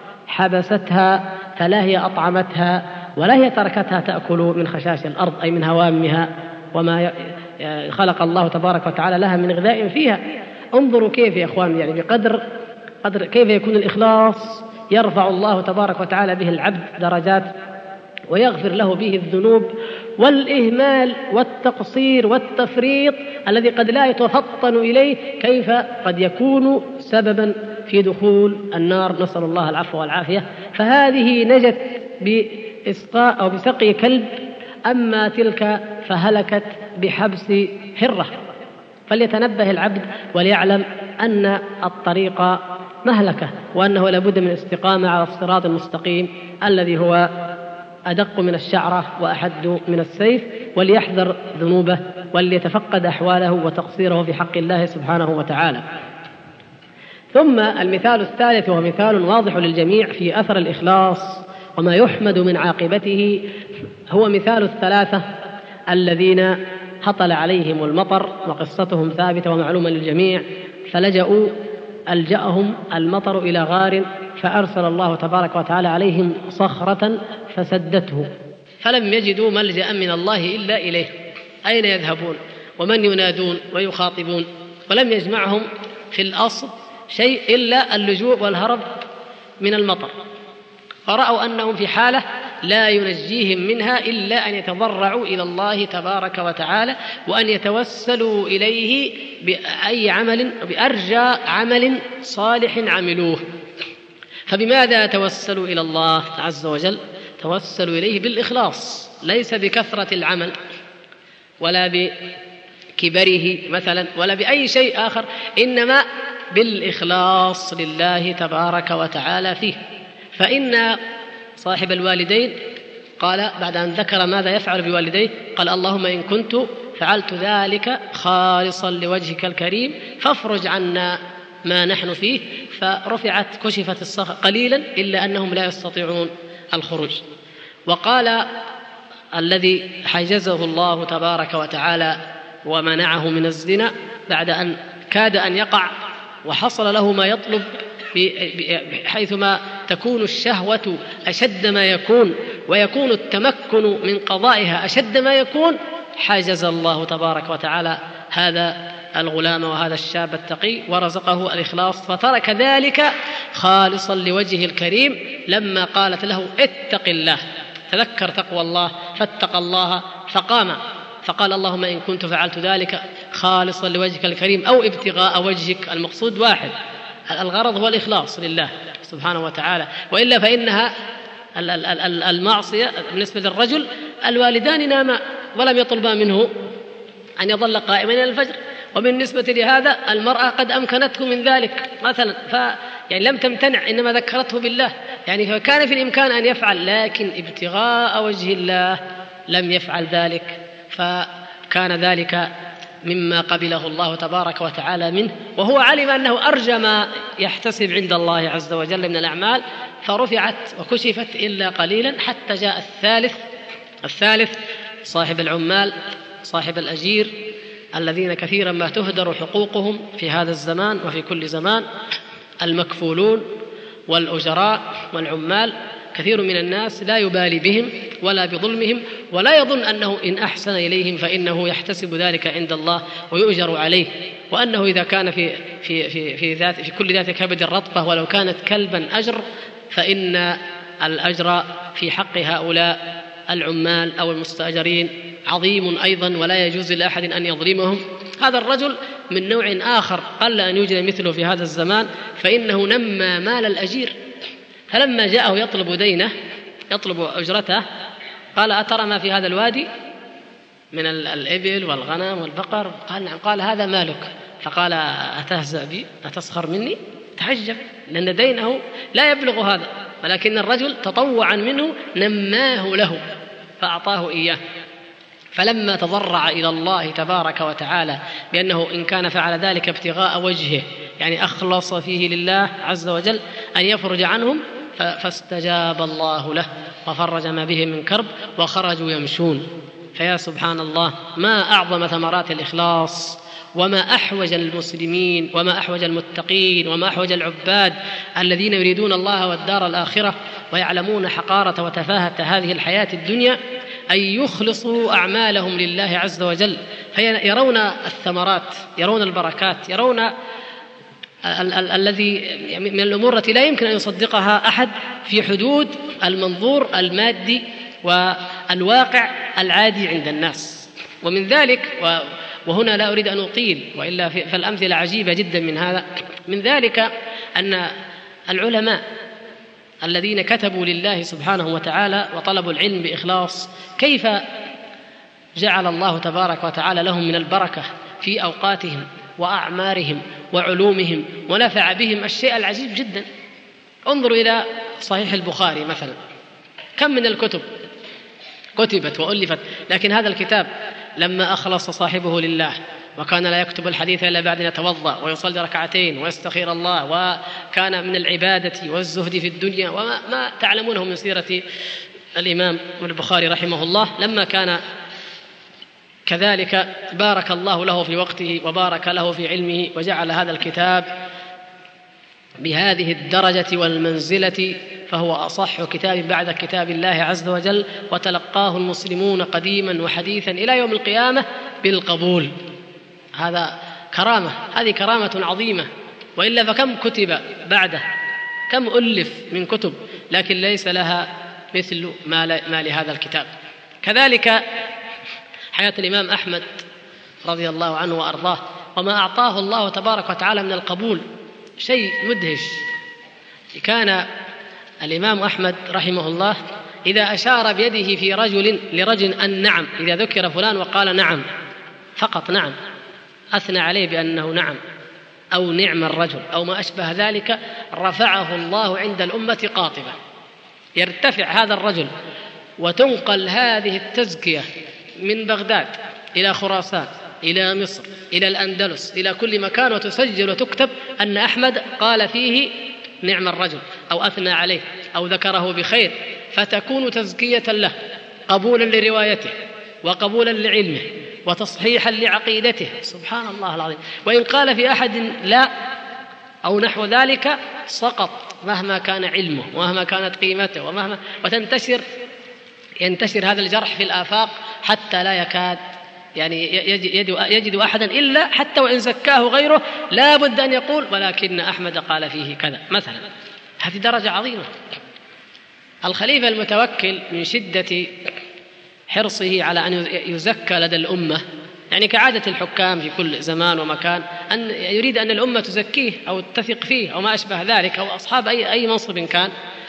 حبستها فلا هي أطعمتها ولا هي تركتها تأكل من خشاش الأرض أي من هوامها وما خلق الله تبارك وتعالى لها من غذاء فيها. انظروا كيف يا إخوان، يعني بقدر كيف يكون الإخلاص يرفع الله تبارك وتعالى به العبد درجات ويغفر له به الذنوب، والإهمال والتقصير والتفريط الذي قد لا يتفطن إليه كيف قد يكون سببا في دخول النار، نسأل الله العفو والعافية. فهذه نجت بإسقاء أو بسقي كلب، أما تلك فهلكت بحبس هرة. فليتنبه العبد وليعلم أن الطريق مهلكة، وأنه لابد من الاستقامة على الصراط المستقيم الذي هو أدق من الشعرة وأحد من السيف، وليحذر ذنوبه وليتفقد أحواله وتقصيره في حق الله سبحانه وتعالى. ثم المثال الثالث وهو مثال واضح للجميع في أثر الإخلاص وما يحمد من عاقبته، هو مثال الثلاثة الذين هطل عليهم المطر، وقصتهم ثابتة ومعلومة للجميع. ألجأهم المطر إلى غار، فأرسل الله تبارك وتعالى عليهم صخرة فسدته، فلم يجدوا ملجأ من الله إلا إليه. أين يذهبون ومن ينادون ويخاطبون؟ ولم يجمعهم في الأصل شيء إلا اللجوء والهرب من المطر، فرأوا أنهم في حالة لا ينجيهم منها إلا أن يتضرعوا إلى الله تبارك وتعالى، وأن يتوسلوا إليه بأي عمل، بأرجى عمل صالح عملوه. فبماذا توسلوا إلى الله عز وجل؟ توسلوا إليه بالإخلاص، ليس بكثرة العمل ولا بكبره مثلا ولا بأي شيء آخر، إنما بالإخلاص لله تبارك وتعالى فيه. فإن صاحب الوالدين قال بعد أن ذكر ماذا يفعل بوالديه قال: اللهم إن كنت فعلت ذلك خالصا لوجهك الكريم فافرج عنا ما نحن فيه. فرفعت كشفت الصخرة قليلا إلا أنهم لا يستطيعون الخروج. وقال الذي حجزه الله تبارك وتعالى ومنعه من الزنا بعد أن كاد أن يقع وحصل له ما يطلب، حيثما تكون الشهوة أشد ما يكون ويكون التمكن من قضائها أشد ما يكون، حجز الله تبارك وتعالى هذا الغلام وهذا الشاب التقي ورزقه الإخلاص، فترك ذلك خالصا لوجهه الكريم. لما قالت له اتق الله، تذكر تقوى الله فاتقى الله فقام، فقال: اللهم إن كنت فعلت ذلك خالصا لوجهك الكريم أو ابتغاء وجهك. المقصود واحد، الغرض هو الإخلاص لله سبحانه وتعالى، وإلا فإنها المعصية بالنسبة للرجل الوالدان ناما ولم يطلبا منه أن يظل قائما إلى الفجر، وبالنسبة لهذا المرأة قد أمكنته من ذلك مثلا، يعني لم تمتنع إنما ذكرته بالله، يعني فكان في الإمكان أن يفعل، لكن ابتغاء وجه الله لم يفعل ذلك، فكان ذلك مما قبله الله تبارك وتعالى منه، وهو علم أنه أرجى ما يحتسب عند الله عز وجل من الأعمال، فرفعت وكشفت إلا قليلا حتى جاء الثالث صاحب العمال صاحب الأجير الذين كثيرا ما تهدر حقوقهم في هذا الزمان وفي كل زمان، المكفولون والأجراء والعمال. كثير من الناس لا يبالي بهم ولا بظلمهم، ولا يظن أنه إن أحسن إليهم فإنه يحتسب ذلك عند الله ويؤجر عليه، وأنه إذا كان في كل ذات كبد رطبة ولو كانت كلبا أجر، فإن الأجر في حق هؤلاء العمال أو المستأجرين عظيم أيضا، ولا يجوز لأحد أن يظلمهم. هذا الرجل من نوع آخر قل أن يوجد مثله في هذا الزمان، فإنه نمى مال الأجير. فلما جاءه يطلب دينه يطلب أجرته قال: أترى ما في هذا الوادي من الإبل والغنم والبقر؟ قال: نعم. قال: هذا مالك. فقال: أتهزأ بي؟ أتسخر مني؟ تعجب، لأن دينه لا يبلغ هذا، ولكن الرجل تطوعا منه نماه له فأعطاه إياه. فلما تضرع إلى الله تبارك وتعالى بأنه إن كان فعل ذلك ابتغاء وجهه، يعني أخلص فيه لله عز وجل أن يفرج عنهم، فاستجاب الله له وفرج ما به من كرب وخرجوا يمشون. فيا سبحان الله، ما أعظم ثمرات الإخلاص، وما أحوج المسلمين وما أحوج المتقين وما أحوج العباد الذين يريدون الله والدار الآخرة ويعلمون حقارة وتفاهة هذه الحياة الدنيا أن يخلصوا أعمالهم لله عز وجل، فيرون الثمرات، يرون البركات، يرون الذي من الأمور التي لا يمكن أن يصدقها أحد في حدود المنظور المادي والواقع العادي عند الناس. ومن ذلك، وهنا لا أريد أن أطيل وإلا فالأمثلة عجيبة جدا من هذا، من ذلك أن العلماء الذين كتبوا لله سبحانه وتعالى وطلبوا العلم بإخلاص، كيف جعل الله تبارك وتعالى لهم من البركة في أوقاتهم وأعمارهم وعلومهم، ونفع بهم الشيء العجيب جدا. انظروا إلى صحيح البخاري مثلا، كم من الكتب كتبت وألفت، لكن هذا الكتاب لما أخلص صاحبه لله وكان لا يكتب الحديث إلا بعد أن يتوضأ ويصلي ركعتين ويستخير الله، وكان من العبادة والزهد في الدنيا وما تعلمونه من سيرة الإمام البخاري رحمه الله، لما كان كذلك بارك الله له في وقته وبارك له في علمه، وجعل هذا الكتاب بهذه الدرجة والمنزلة، فهو أصح كتاب بعد كتاب الله عز وجل، وتلقاه المسلمون قديما وحديثا إلى يوم القيامة بالقبول. هذا كرامة، هذه كرامة عظيمة، وإلا فكم كتب بعده، كم ألف من كتب، لكن ليس لها مثل ما لهذا الكتاب. كذلك حياة الإمام أحمد رضي الله عنه وأرضاه وما أعطاه الله تبارك وتعالى من القبول شيء مدهش. كان الإمام أحمد رحمه الله إذا أشار بيده في لرجل أن نعم، إذا ذكر فلان وقال نعم فقط نعم، أثنى عليه بأنه نعم أو نعم الرجل أو ما أشبه ذلك، رفعه الله عند الأمة قاطبة، يرتفع هذا الرجل وتنقل هذه التزكية من بغداد إلى خراسان إلى مصر إلى الأندلس إلى كل مكان، وتسجل وتكتب أن أحمد قال فيه نعم الرجل أو أثنى عليه أو ذكره بخير، فتكون تزكية له، قبولا لروايته وقبولا لعلمه وتصحيحا لعقيدته. سبحان الله العظيم. وإن قال في أحد لا أو نحو ذلك سقط مهما كان علمه ومهما كانت قيمته ينتشر هذا الجرح في الآفاق حتى لا يكاد يعني يجد أحدا إلا حتى وإن زكاه غيره لا بد أن يقول ولكن أحمد قال فيه كذا مثلا. هذه درجة عظيمة. الخليفة المتوكل من شدة حرصه على أن يزكى لدى الأمة، يعني كعادة الحكام في كل زمان ومكان أن يريد أن الأمة تزكيه أو تثق فيه أو ما أشبه ذلك، أو أصحاب أي منصب كان،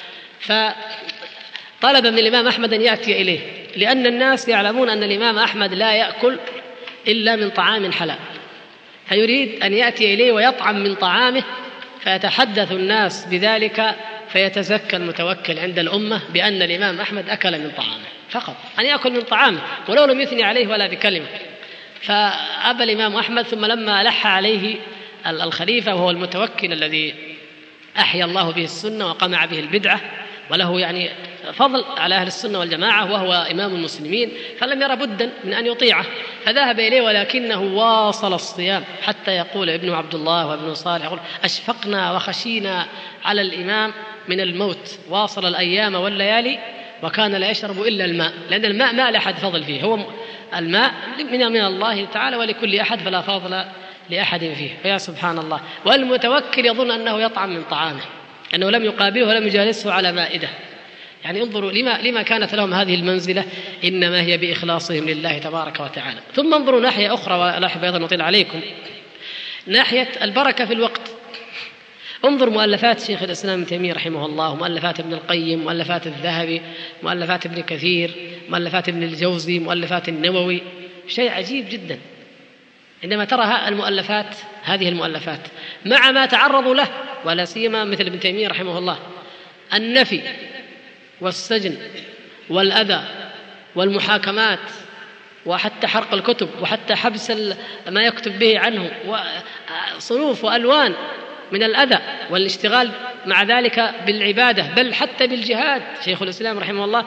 فطلب من الإمام أحمد أن يأتي إليه، لأن الناس يعلمون أن الإمام أحمد لا يأكل إلا من طعام حلال، فيريد أن يأتي إليه ويطعم من طعامه، فيتحدث الناس بذلك فيتزكى المتوكل عند الأمة بأن الإمام أحمد أكل من طعامه فقط، أن يأكل من طعامه ولو لم يثني عليه ولا بكلمة. فأبى الإمام أحمد، ثم لما ألح عليه الخليفة وهو المتوكل الذي أحيا الله به السنة وقمع به البدعة وله يعني فضل على أهل السنة والجماعة وهو إمام المسلمين، فلم يرى بدا من أن يطيعه، فذهب إليه ولكنه واصل الصيام حتى يقول ابن عبد الله وابن صالح يقول أشفقنا وخشينا على الإمام من الموت، واصل الأيام والليالي وكان لا يشرب إلا الماء، لأن الماء ما لأحد فضل فيه، هو الماء من الله تعالى ولكل أحد فلا فضل لأحد فيه. فيا سبحان الله. والمتوكل يظن أنه يطعم من طعامه، أنه لم يقابله ولم يجالسه على مائدة. يعني انظروا لما كانت لهم هذه المنزلة، إنما هي بإخلاصهم لله تبارك وتعالى. ثم انظروا ناحية أخرى ولا أحب أيضا نطيل عليكم، ناحية البركة في الوقت. انظر مؤلفات شيخ الإسلام ابن تيمية رحمه الله، مؤلفات ابن القيم، مؤلفات الذهبي، مؤلفات ابن كثير، مؤلفات ابن الجوزي، مؤلفات النووي، شيء عجيب جدا. عندما ترى المؤلفات هذه المؤلفات مع ما تعرضوا له، ولا سيما مثل ابن تيمية رحمه الله، النفي والسجن والأذى والمحاكمات وحتى حرق الكتب وحتى حبس ما يكتب به عنه، وصنوف وألوان من الأذى والاشتغال مع ذلك بالعبادة، بل حتى بالجهاد. شيخ الإسلام رحمه الله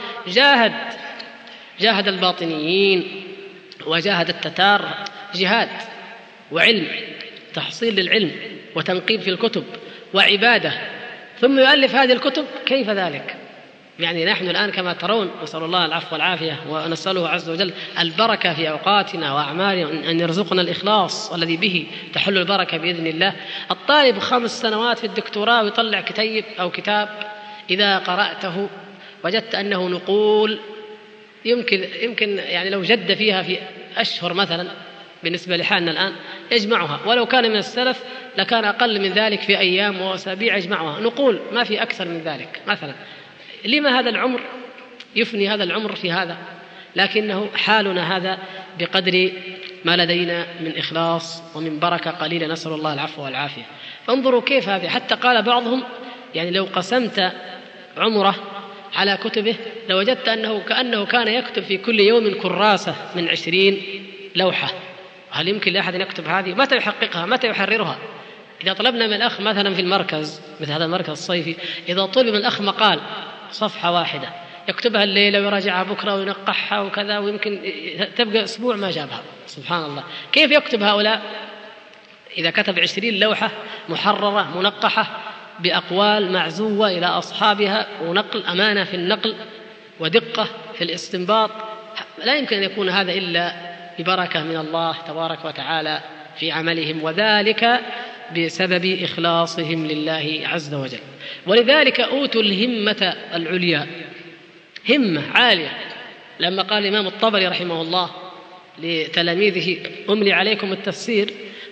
جاهد الباطنيين وجاهد التتار جهاد وعلم، تحصيل للعلم وتنقيب في الكتب وعبادة، ثم يؤلف هذه الكتب. كيف ذلك؟ يعني نحن الآن كما ترون نسأل الله العفو والعافية، ونسأله عز وجل البركة في أوقاتنا وأعمالنا، أن يرزقنا الإخلاص الذي به تحل البركة بإذن الله. الطالب 5 سنوات في الدكتوراه ويطلع كتاب إذا قرأته وجدت أنه نقول يمكن يعني لو جد فيها في أشهر مثلا بالنسبة لحالنا الآن يجمعها، ولو كان من السلف لكان أقل من ذلك في أيام وأسابيع يجمعها، نقول ما في أكثر من ذلك مثلا. لما هذا العمر يفني هذا العمر في هذا؟ لكنه حالنا هذا بقدر ما لدينا من إخلاص ومن بركة قليلة، نسأل الله العفو والعافية. فانظروا كيف هذه، حتى قال بعضهم يعني لو قسمت عمره على كتبه لوجدت كأنه كان يكتب في كل يوم كراسة من 20 لوحة. هل يمكن لأحد أن يكتب هذه؟ متى يحققها؟ متى يحررها؟ إذا طلبنا من الأخ مثلا في المركز مثل هذا المركز الصيفي، إذا طلب من الأخ مقال صفحة واحدة يكتبها الليلة ويراجعها بكرة وينقحها وكذا، ويمكن تبقى أسبوع ما جابها. سبحان الله. كيف يكتب هؤلاء إذا كتب 20 لوحة محررة منقحة بأقوال معزوة إلى أصحابها، ونقل أمانة في النقل ودقة في الاستنباط؟ لا يمكن أن يكون هذا إلا ببركة من الله تبارك وتعالى في عملهم، وذلك بسبب إخلاصهم لله عز وجل. ولذلك أوتوا الهمة العليا همة عالية. لما قال الإمام الطبري رحمه الله لتلاميذه أملي عليكم التفسير،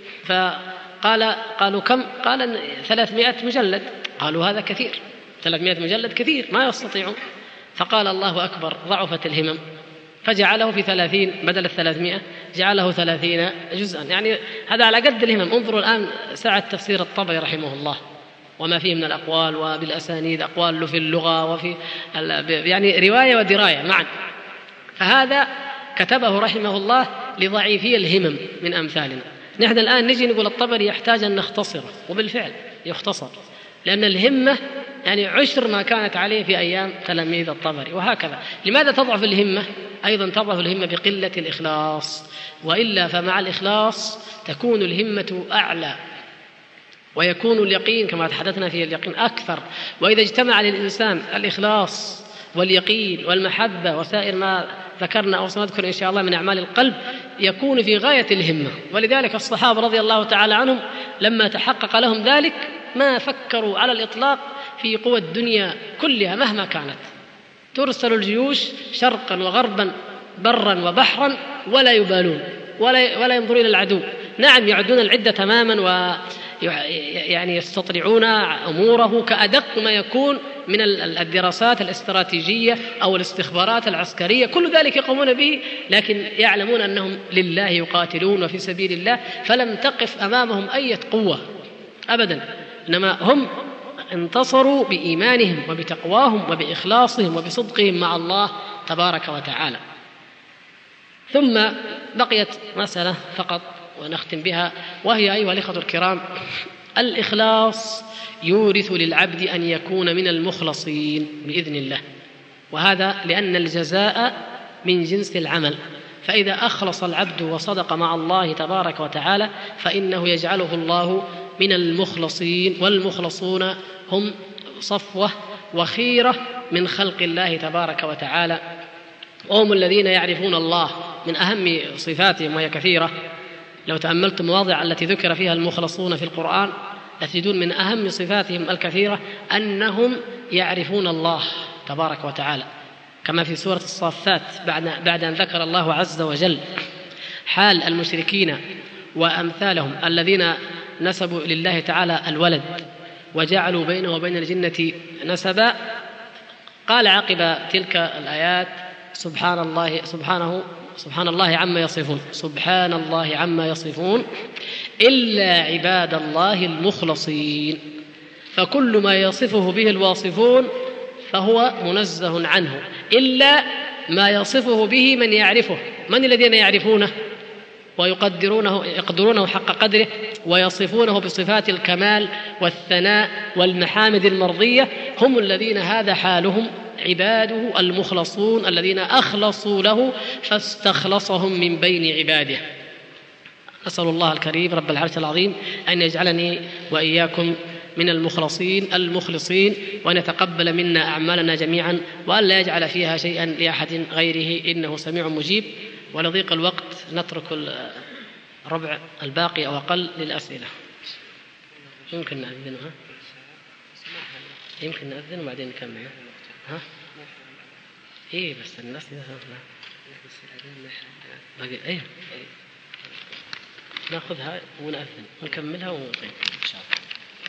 قالوا كم؟ قال 300 مجلد. قالوا هذا كثير، 300 مجلد كثير ما يستطيعون. فقال الله أكبر، ضعفت الهمم، فجعله في 30 بدل 300 جعله 30 جزءا. يعني هذا على قد الهمم. انظروا الآن سعة تفسير الطبري رحمه الله وما فيه من الأقوال، وبالأسانيد أقوال له في اللغة وفي يعني رواية ودراية معا. فهذا كتبه رحمه الله لضعيفي الهمم من أمثالنا. نحن الآن نجي نقول الطبري يحتاج أن نختصره، وبالفعل يختصر، لأن الهمة يعني 10 ما كانت عليه في أيام تلاميذ الطبري. وهكذا لماذا تضعف الهمة؟ أيضا تضعف الهمة بقلة الإخلاص، وإلا فمع الإخلاص تكون الهمة أعلى ويكون اليقين كما تحدثنا فيه اليقين أكثر. وإذا اجتمع للإنسان الإخلاص واليقين والمحبة وسائر ما ذكرنا أو سنذكر إن شاء الله من أعمال القلب، يكون في غاية الهمة. ولذلك الصحابة رضي الله تعالى عنهم لما تحقق لهم ذلك ما فكروا على الإطلاق في قوى الدنيا كلها مهما كانت. ترسل الجيوش شرقا وغربا برا وبحرا ولا يبالون ولا ينظرون إلى العدو. نعم يعدون العدة تماما يعني يستطيعون أموره كأدق ما يكون من الدراسات الاستراتيجية أو الاستخبارات العسكرية، كل ذلك يقومون به، لكن يعلمون أنهم لله يقاتلون وفي سبيل الله، فلم تقف أمامهم أي قوة أبدا، إنما هم انتصروا بإيمانهم وبتقواهم وبإخلاصهم وبصدقهم مع الله تبارك وتعالى. ثم بقيت مسألة فقط ونختم بها، وهي أيها الإخوة الكرام، الإخلاص يورث للعبد أن يكون من المخلصين بإذن الله، وهذا لأن الجزاء من جنس العمل. فإذا أخلص العبد وصدق مع الله تبارك وتعالى فإنه يجعله الله من المخلصين، والمخلصون هم صفوة وخيرة من خلق الله تبارك وتعالى، وهم الذين يعرفون الله. من أهم صفاتهم وهي كثيرة، لو تأملت مواضع التي ذكر فيها المخلصون في القرآن تجدون من أهم صفاتهم الكثيرة أنهم يعرفون الله تبارك وتعالى، كما في سورة الصافات بعد أن ذكر الله عز وجل حال المشركين وأمثالهم الذين نسبوا لله تعالى الولد وجعلوا بينه وبين الجنة نسبا. قال عقب تلك الآيات سبحان الله عما يصفون، سبحان الله عما يصفون إلا عباد الله المخلصين. فكل ما يصفه به الواصفون فهو منزه عنه، إلا ما يصفه به من يعرفه. من الذين يعرفونه ويقدرونه حق قدره ويصفونه بصفات الكمال والثناء والمحامد المرضية؟ هم الذين هذا حالهم، عباده المخلصون الذين أخلصوا له فاستخلصهم من بين عباده. أسأل الله الكريم رب العرش العظيم أن يجعلني وإياكم من المخلصين المخلصين، وأن يتقبل منا أعمالنا جميعا، وأن لا يجعل فيها شيئا لأحد غيره إنه سميع مجيب. ولضيق الوقت نترك الربع الباقي أو أقل للأسئلة. يمكن نأذن يمكن نأذن وبعدين نكمل. إيه بس الناس باقي إيه نأخذها ونأذن ونكملها ونطيب إن شاء الله.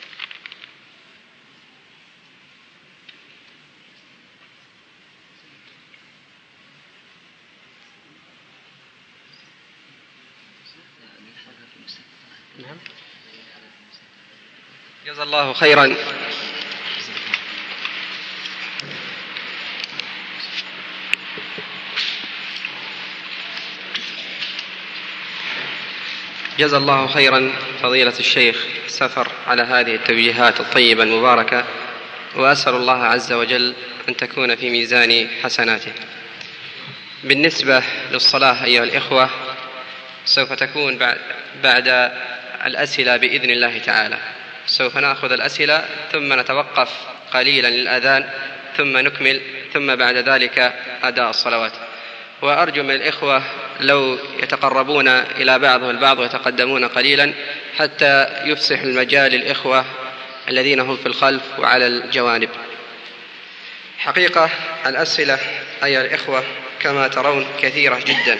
نعم. جزا الله خيرا. جزا الله خيرا فضيلة الشيخ سفر على هذه التوجيهات الطيبة المباركة، وأسأل الله عز وجل أن تكون في ميزان حسناته. بالنسبة للصلاة أيها الإخوة سوف تكون بعد الأسئلة بإذن الله تعالى. سوف نأخذ الأسئلة ثم نتوقف قليلا للأذان ثم نكمل، ثم بعد ذلك أداء الصلوات. وأرجو من الإخوة لو يتقربون إلى بعضهم البعض ويتقدمون قليلا حتى يفسح المجال للإخوة الذين هم في الخلف وعلى الجوانب. حقيقة الأسئلة أيها الإخوة كما ترون كثيرة جدا،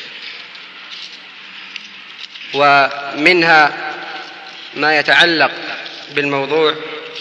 ومنها ما يتعلق بالموضوع،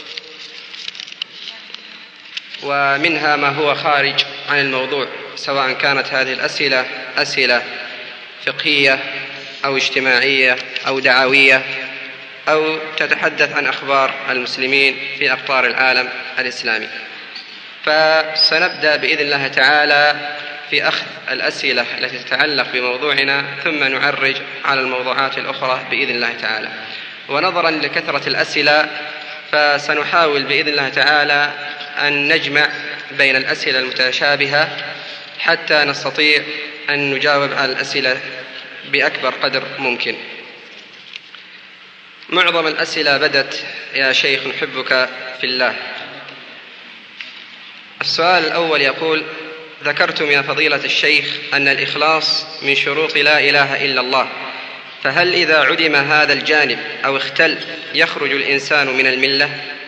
ومنها ما هو خارج عن الموضوع، سواء كانت هذه الأسئلة أسئلة فقهية أو اجتماعية أو دعوية أو تتحدث عن أخبار المسلمين في أقطار العالم الإسلامي. فسنبدأ بإذن الله تعالى في أخذ الأسئلة التي تتعلق بموضوعنا، ثم نعرج على الموضوعات الأخرى بإذن الله تعالى. ونظرا لكثرة الأسئلة فسنحاول بإذن الله تعالى أن نجمع بين الأسئلة المتشابهة حتى نستطيع أن نجاوب على الأسئلة بأكبر قدر ممكن. معظم الأسئلة بدت: يا شيخ نحبك في الله. السؤال الأول يقول: ذكرتم يا فضيلة الشيخ أن الإخلاص من شروط لا إله إلا الله، فهل إذا عدم هذا الجانب أو اختل يخرج الإنسان من الملة؟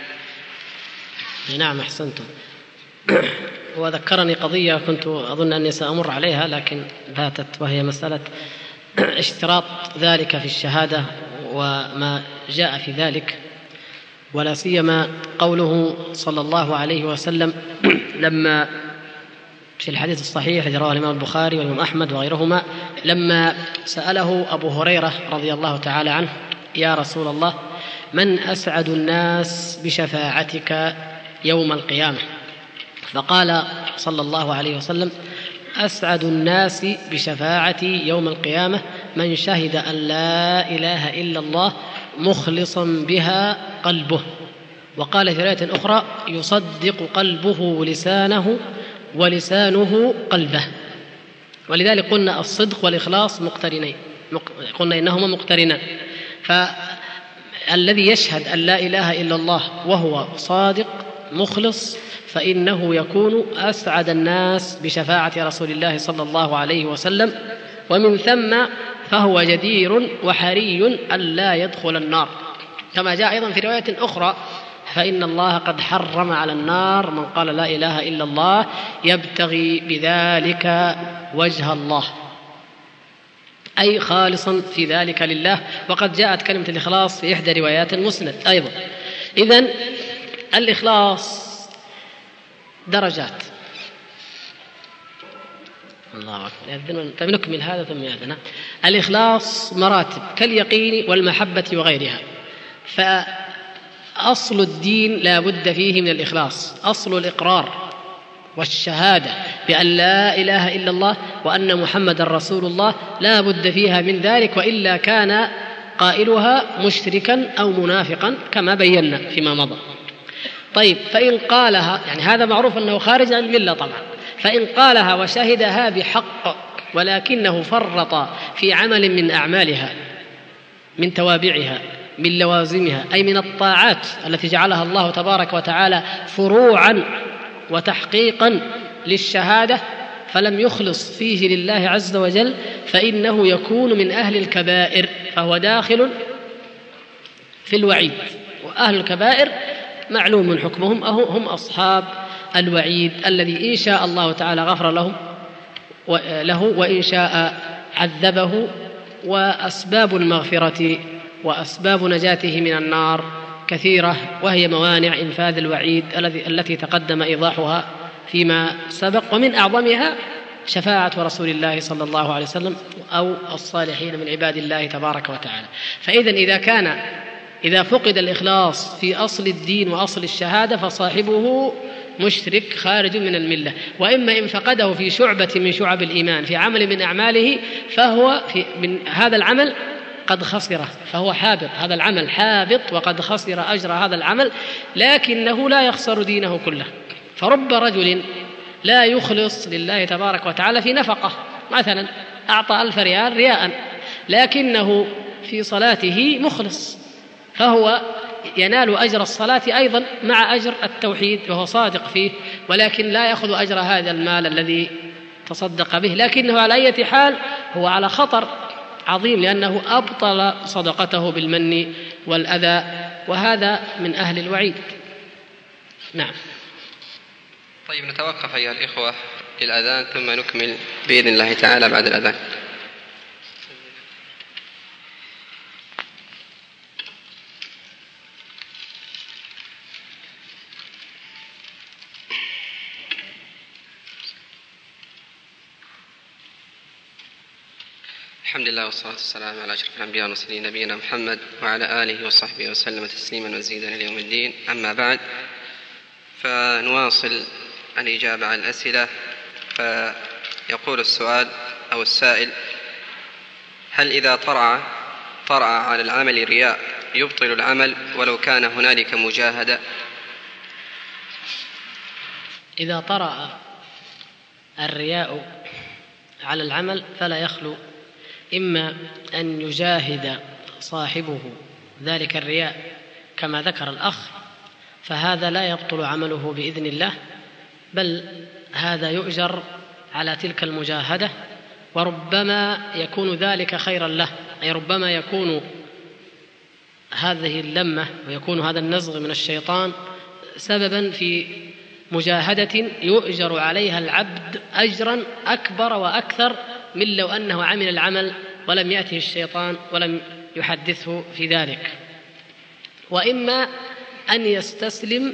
نعم، أحسنتم. وذكرني قضية كنت أظن أني سأمر عليها لكن باتت، وهي مسألة اشتراط ذلك في الشهادة وما جاء في ذلك، ولا سيما قوله صلى الله عليه وسلم لما في الحديث الصحيح الذي رواه الإمام البخاري والإمام أحمد وغيرهما، لما سأله أبو هريرة رضي الله تعالى عنه: يا رسول الله، من أسعد الناس بشفاعتك يوم القيامة؟ فقال صلى الله عليه وسلم: أسعد الناس بشفاعتي يوم القيامة من شهد أن لا إله إلا الله مخلصا بها قلبه. وقال في رواية أخرى: يصدق قلبه لسانه ولسانه قلبه. ولذلك قلنا الصدق والإخلاص مقترنين، قلنا إنهما مقترنان. فالذي يشهد أن لا إله إلا الله وهو صادق مخلص فإنه يكون أسعد الناس بشفاعة رسول الله صلى الله عليه وسلم، ومن ثم فهو جدير وحري ألا يدخل النار، كما جاء أيضا في رواية أخرى: فإن الله قد حرم على النار من قال لا إله إلا الله يبتغي بذلك وجه الله، أي خالصا في ذلك لله. وقد جاءت كلمة الإخلاص في إحدى روايات المسند أيضا. إذن الإخلاص درجات. الله أكبر. طيب نكمل هذا ثم يأذن. الإخلاص مراتب كاليقين والمحبة وغيرها. فأصل الدين لا بد فيه من الإخلاص، أصل الإقرار والشهادة بأن لا إله إلا الله وأن محمد رسول الله لا بد فيها من ذلك، وإلا كان قائلها مشركا أو منافقا كما بينا فيما مضى. طيب، فإن قالها، يعني هذا معروف أنه خارج عن الملة طبعا، فإن قالها وشهدها بحق ولكنه فرط في عمل من أعمالها، من توابعها، من لوازمها، أي من الطاعات التي جعلها الله تبارك وتعالى فروعا وتحقيقا للشهادة، فلم يخلص فيه لله عز وجل، فإنه يكون من أهل الكبائر، فهو داخل في الوعيد. وأهل الكبائر معلوم من حكمهم، هم أصحاب الوعيد الذي إن شاء الله تعالى غفر له وإن شاء عذبه. وأسباب المغفرة وأسباب نجاته من النار كثيرة، وهي موانع إنفاذ الوعيد التي تقدم إيضاحها فيما سبق، ومن أعظمها شفاعة رسول الله صلى الله عليه وسلم أو الصالحين من عباد الله تبارك وتعالى. فإذا إذا فقد الإخلاص في أصل الدين وأصل الشهادة فصاحبه مشرك خارج من الملة. وإما إن فقده في شعبة من شعب الإيمان في عمل من أعماله فهو من هذا العمل قد خسره، فهو حابط، هذا العمل حابط وقد خسر أجر هذا العمل، لكنه لا يخسر دينه كله. فرب رجل لا يخلص لله تبارك وتعالى في نفقة، مثلا أعطى 1000 ريال رياء، لكنه في صلاته مخلص، فهو ينال أجر الصلاة أيضا مع أجر التوحيد وهو صادق فيه، ولكن لا يأخذ أجر هذا المال الذي تصدق به، لكنه على أي حال هو على خطر عظيم، لأنه أبطل صدقته بالمن والأذى، وهذا من أهل الوعيد. نعم. طيب نتوقف أيها الإخوة للأذان ثم نكمل بإذن الله تعالى بعد الأذان. الحمد لله والصلاة والسلام على أشرف الأنبياء والمرسلين نبينا محمد وعلى آله وصحبه وسلم تسليما مزيدا إلى يوم الدين. أما بعد، فنواصل الإجابة على الأسئلة. فيقول السؤال أو السائل: هل إذا طرأ على العمل رياء يبطل العمل ولو كان هنالك مجاهدة؟ إذا طرأ الرياء على العمل فلا يخلو إما أن يجاهد صاحبه ذلك الرياء كما ذكر الأخ، فهذا لا يبطل عمله بإذن الله، بل هذا يؤجر على تلك المجاهدة، وربما يكون ذلك خيرا له، أي ربما يكون هذه اللمة ويكون هذا النزغ من الشيطان سببا في مجاهدة يؤجر عليها العبد أجرا أكبر وأكثر من لو أنه عمل العمل ولم يأته الشيطان ولم يحدثه في ذلك. وإما أن يستسلم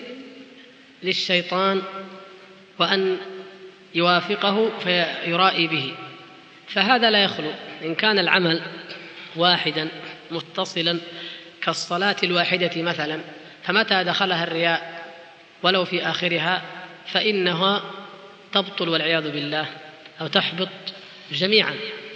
للشيطان وأن يوافقه فيرائي به، فهذا لا يخلو. إن كان العمل واحدا متصلا كالصلاة الواحدة مثلا، فمتى دخلها الرياء ولو في آخرها فإنها تبطل والعياذ بالله أو تحبط جميعا.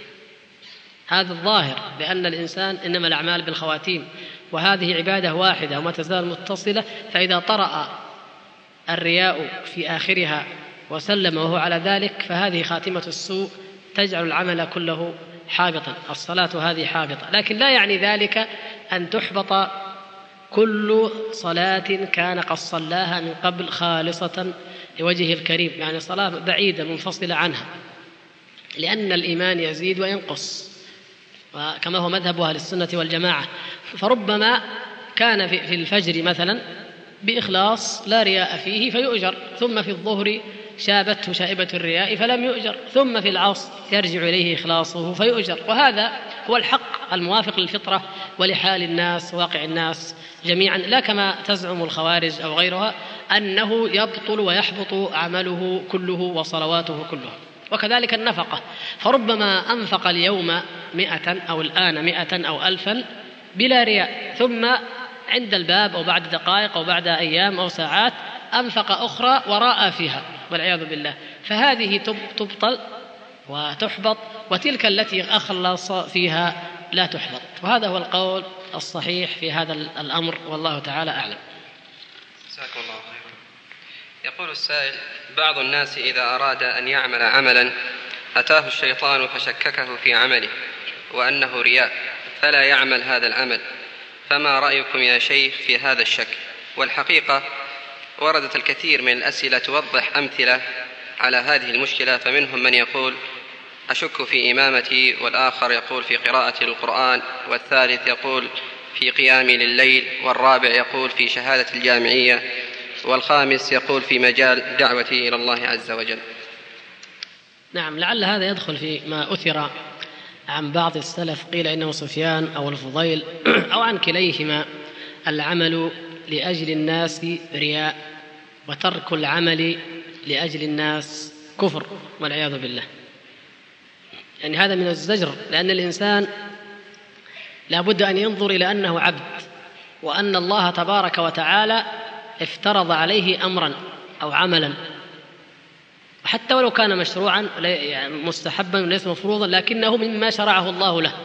هذا الظاهر، لأن الإنسان إنما الأعمال بالخواتيم، وهذه عبادة واحدة وما تزال متصلة، فإذا طرأ الرياء في آخرها وسلم وهو على ذلك فهذه خاتمة السوء تجعل العمل كله حابطا. الصلاة هذه حابطة، لكن لا يعني ذلك أن تحبط كل صلاة كان قد صلاها من قبل خالصة لوجهه الكريم، يعني صلاة بعيدة منفصلة عنها، لأن الإيمان يزيد وينقص كما هو مذهب أهل السنة والجماعة. فربما كان في الفجر مثلا بإخلاص لا رياء فيه فيؤجر، ثم في الظهر شابته شائبة الرياء فلم يؤجر، ثم في العصر يرجع إليه إخلاصه فيؤجر. وهذا هو الحق الموافق للفطرة ولحال الناس واقع الناس جميعا، لا كما تزعم الخوارج أو غيرها أنه يبطل ويحبط عمله كله وصلواته كلها. وكذلك النفقة، فربما أنفق اليوم 100 أو الآن 100 أو 1000 بلا رياء، ثم عند الباب أو بعد دقائق أو بعد أيام أو ساعات أنفق أخرى وراء فيها والعياذ بالله، فهذه تبطل وتحبط، وتلك التي أخلص فيها لا تحبط. وهذا هو القول الصحيح في هذا الأمر، والله تعالى أعلم. جزاكم الله خيرا. يقول السائل: بعض الناس إذا أراد أن يعمل عملا أتاه الشيطان فشككه في عمله وأنه رياء فلا يعمل هذا العمل، فما رأيكم يا شيخ في هذا الشك؟ والحقيقة وردت الكثير من الأسئلة توضح أمثلة على هذه المشكلة، فمنهم من يقول أشك في إمامتي، والآخر يقول في قراءة القرآن، والثالث يقول في قيامي لليل، والرابع يقول في شهادة الجامعية، والخامس يقول في مجال دعوتي إلى الله عز وجل. نعم، لعل هذا يدخل في ما أثر عن بعض السلف، قيل إنه سفيان أو الفضيل أو عن كليهما: العمل لأجل الناس رياء، وترك العمل لأجل الناس كفر والعياذ بالله. يعني هذا من الزجر، لأن الإنسان لا بد أن ينظر إلى أنه عبد، وأن الله تبارك وتعالى افترض عليه أمرا أو عملا، حتى ولو كان مشروعا يعني مستحبا وليس مفروضا، لكنه مما شرعه الله له،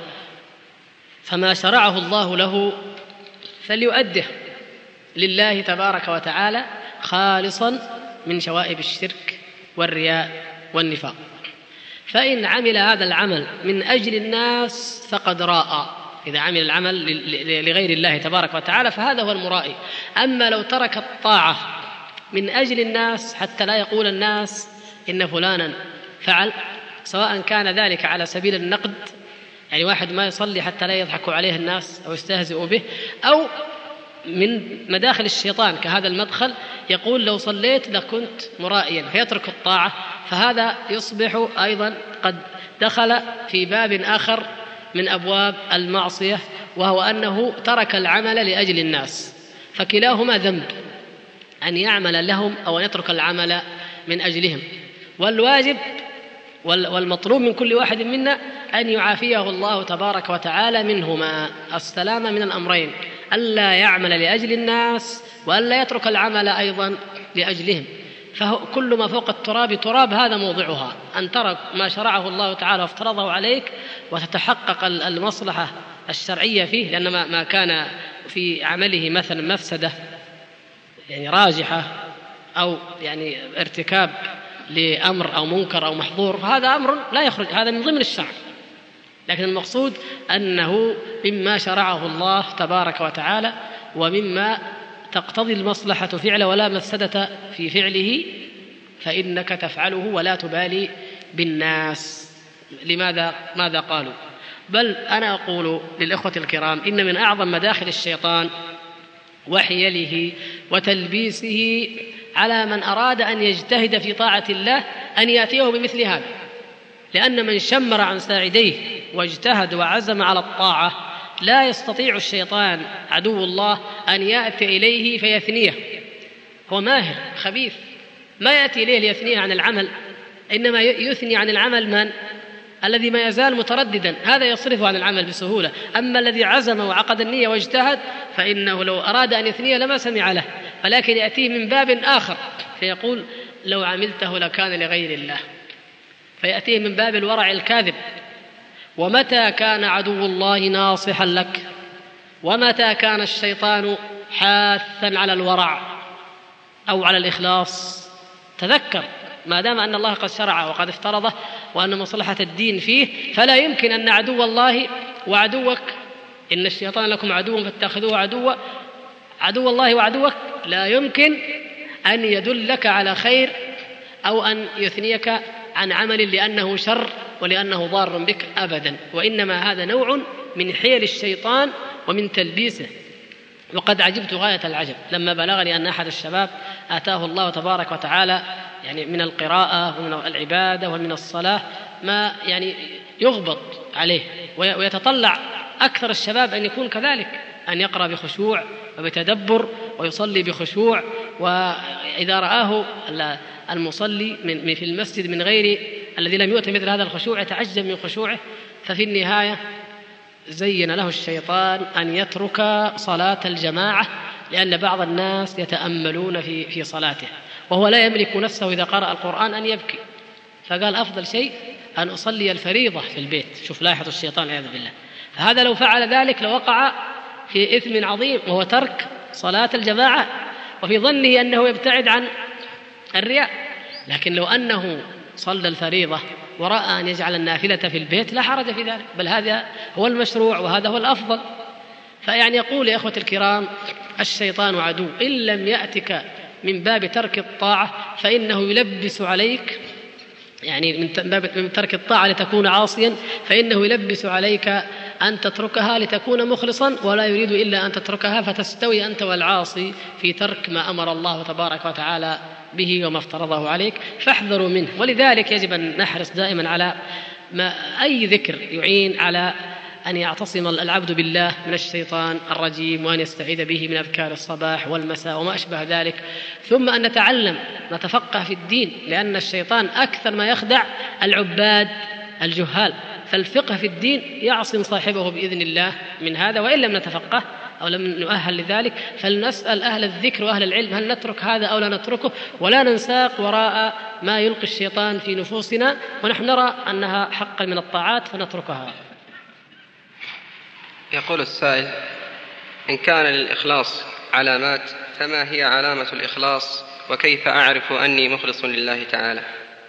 فما شرعه الله له فليؤده لله تبارك وتعالى خالصا من شوائب الشرك والرياء والنفاق. فإن عمل هذا العمل من أجل الناس فقد راء، إذا عمل العمل لغير الله تبارك وتعالى فهذا هو المرائي. أما لو ترك الطاعة من أجل الناس حتى لا يقول الناس إن فلانا فعل، سواء كان ذلك على سبيل النقد، يعني واحد ما يصلي حتى لا يضحك عليه الناس أو يستهزئوا به، أو من مداخل الشيطان كهذا المدخل، يقول لو صليت لكنت مرائيا فيترك الطاعة، فهذا يصبح أيضا قد دخل في باب آخر من أبواب المعصية، وهو أنه ترك العمل لأجل الناس، فكلاهما ذنب، أن يعمل لهم أو أن يترك العمل من أجلهم. والواجب والمطلوب من كل واحد منا أن يعافيه الله تبارك وتعالى منهما، السلامة من الأمرين، ألا يعمل لأجل الناس وألا يترك العمل أيضا لأجلهم. فكل ما فوق التراب تراب، هذا موضعها، أن ترك ما شرعه الله تعالى وافترضه عليك وتتحقق المصلحة الشرعية فيه، لأن ما كان في عمله مثلا مفسدة يعني راجحة أو يعني ارتكاب لأمر أو منكر أو محظور، هذا أمر لا يخرج، هذا من ضمن الشرع، لكن المقصود أنه مما شرعه الله تبارك وتعالى ومما تقتضي المصلحة فعله ولا مفسدة في فعله، فإنك تفعله ولا تبالي بالناس. ماذا قالوا؟ بل أنا أقول للإخوة الكرام إن من أعظم مداخل الشيطان وحيله وتلبيسه على من أراد أن يجتهد في طاعة الله أن يأتيه بمثل هذا، لأن من شمر عن ساعديه واجتهد وعزم على الطاعة لا يستطيع الشيطان عدو الله أن يأتي إليه فيثنيه. هو ماهر خبيث، ما يأتي إليه ليثنيه عن العمل، إنما يثني عن العمل من الذي ما يزال مترددا، هذا يصرفه عن العمل بسهولة. أما الذي عزم وعقد النية واجتهد فإنه لو أراد أن يثنيه لما سمع له، ولكن يأتيه من باب آخر فيقول لو عملته لكان لغير الله، فيأتيه من باب الورع الكاذب. ومتى كان عدو الله ناصحا لك، ومتى كان الشيطان حاثا على الورع أو على الإخلاص، تذكر ما دام أن الله قد شرع وقد افترضه وأن مصلحة الدين فيه، فلا يمكن أن عدو الله وعدوك، إن الشيطان لكم عدو فاتخذوه عدو الله وعدوك، لا يمكن أن يدلك على خير أو أن يثنيك عن عمل لأنه شر ولأنه ضار بك أبدا، وإنما هذا نوع من حيل الشيطان ومن تلبيسه. وقد عجبت غاية العجب لما بلغني أن أحد الشباب آتاه الله تبارك وتعالى يعني من القراءة ومن العبادة ومن الصلاة ما يعني يغبط عليه، ويتطلع أكثر الشباب أن يكون كذلك، أن يقرأ بخشوع وبتدبر ويصلي بخشوع. وإذا رآه المصلي في المسجد من غير الذي لم يؤت مثل هذا الخشوع يتعجب من خشوعه، ففي النهاية زين له الشيطان أن يترك صلاة الجماعة، لأن بعض الناس يتأملون في صلاته وهو لا يملك نفسه إذا قرأ القرآن أن يبكي، فقال أفضل شيء أن أصلي الفريضة في البيت. شوف لاحظ الشيطان والعياذ بالله، فهذا لو فعل ذلك لوقع في إثم عظيم وهو ترك صلاة الجماعة، وفي ظنه أنه يبتعد عن الرياء. لكن لو أنه صلى الفريضة ورأى أن يجعل النافلة في البيت لا حرج في ذلك، بل هذا هو المشروع وهذا هو الأفضل. فيعني يقول يا إخوة الكرام الشيطان عدو، إن لم يأتك من باب ترك الطاعة فإنه يلبس عليك، يعني من باب ترك الطاعة لتكون عاصيا فإنه يلبس عليك أن تتركها لتكون مخلصا، ولا يريد إلا أن تتركها فتستوي أنت والعاصي في ترك ما أمر الله تبارك وتعالى به وما افترضه عليك، فاحذروا منه. ولذلك يجب أن نحرص دائما على أي ذكر يعين على أن يعتصم العبد بالله من الشيطان الرجيم، وأن يستعيذ به من أذكار الصباح والمساء وما أشبه ذلك. ثم أن نتعلم نتفقه في الدين، لأن الشيطان أكثر ما يخدع العباد الجهال، فالفقه في الدين يعصم صاحبه بإذن الله من هذا. وإن لم نتفقه أو لم نؤهل لذلك فلنسأل أهل الذكر وأهل العلم هل نترك هذا أو لا نتركه، ولا ننساق وراء ما يلقي الشيطان في نفوسنا ونحن نرى أنها حقا من الطاعات فنتركها. يقول السائل: إن كان للإخلاص علامات فما هي علامة الإخلاص، وكيف أعرف أني مخلص لله تعالى؟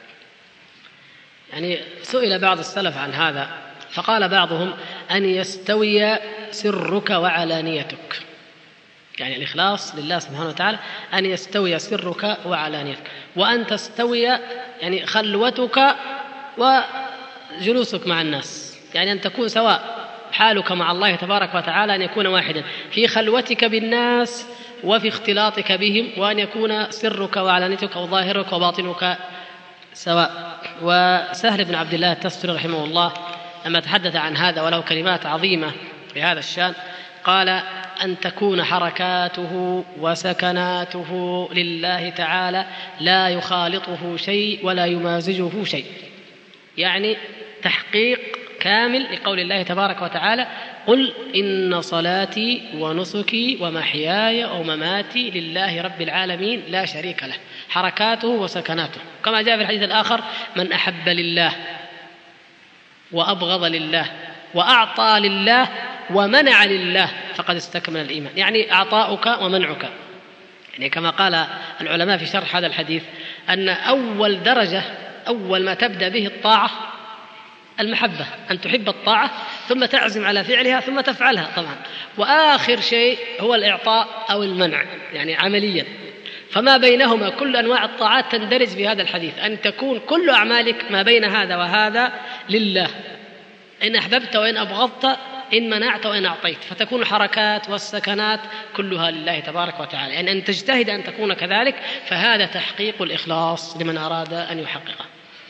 يعني سئل بعض السلف عن هذا فقال بعضهم أن يستوي سرك وعلانيتك، يعني الإخلاص لله سبحانه وتعالى أن يستوي سرك وعلانيتك، وأن تستوي يعني خلوتك وجلوسك مع الناس، يعني أن تكون سواء حالك مع الله تبارك وتعالى أن يكون واحدا في خلوتك بالناس وفي اختلاطك بهم، وأن يكون سرك وعلانيتك وظاهرك وباطنك سواء. وسهل بن عبد الله التستري رحمه الله لما تحدث عن هذا وله كلمات عظيمة بهذا الشان قال: أن تكون حركاته وسكناته لله تعالى لا يخالطه شيء ولا يمازجه شيء، يعني تحقيق كامل لقول الله تبارك وتعالى: قل إن صلاتي ونسكي ومحياي ومماتي لله رب العالمين لا شريك له. حركاته وسكناته، كما جاء في الحديث الآخر: من أحب لله وأبغض لله وأعطى لله ومنع لله فقد استكمل الإيمان. يعني أعطاؤك ومنعك، يعني كما قال العلماء في شرح هذا الحديث أن أول درجة، أول ما تبدأ به الطاعة المحبة، أن تحب الطاعة ثم تعزم على فعلها ثم تفعلها طبعا، وآخر شيء هو الإعطاء أو المنع يعني عمليا. فما بينهما كل أنواع الطاعات تندرج في هذا الحديث، أن تكون كل أعمالك ما بين هذا وهذا لله، إن أحببت وإن أبغضت، إن منعت وإن أعطيت، فتكون الحركات والسكنات كلها لله تبارك وتعالى. يعني أن تجتهد أن تكون كذلك، فهذا تحقيق الإخلاص لمن أراد أن يحققه.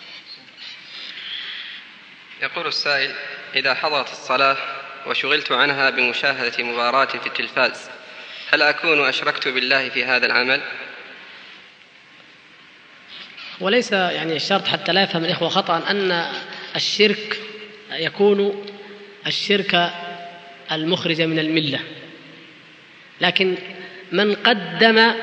يقول السائل: إذا حضرت الصلاة وشغلت عنها بمشاهدة مباراة في التلفاز، هل أكون أشركت بالله في هذا العمل؟ وليس يعني الشرط، حتى لا يفهم الإخوة خطأ، أن الشرك يكون الشرك المخرج من الملة، لكن من قدم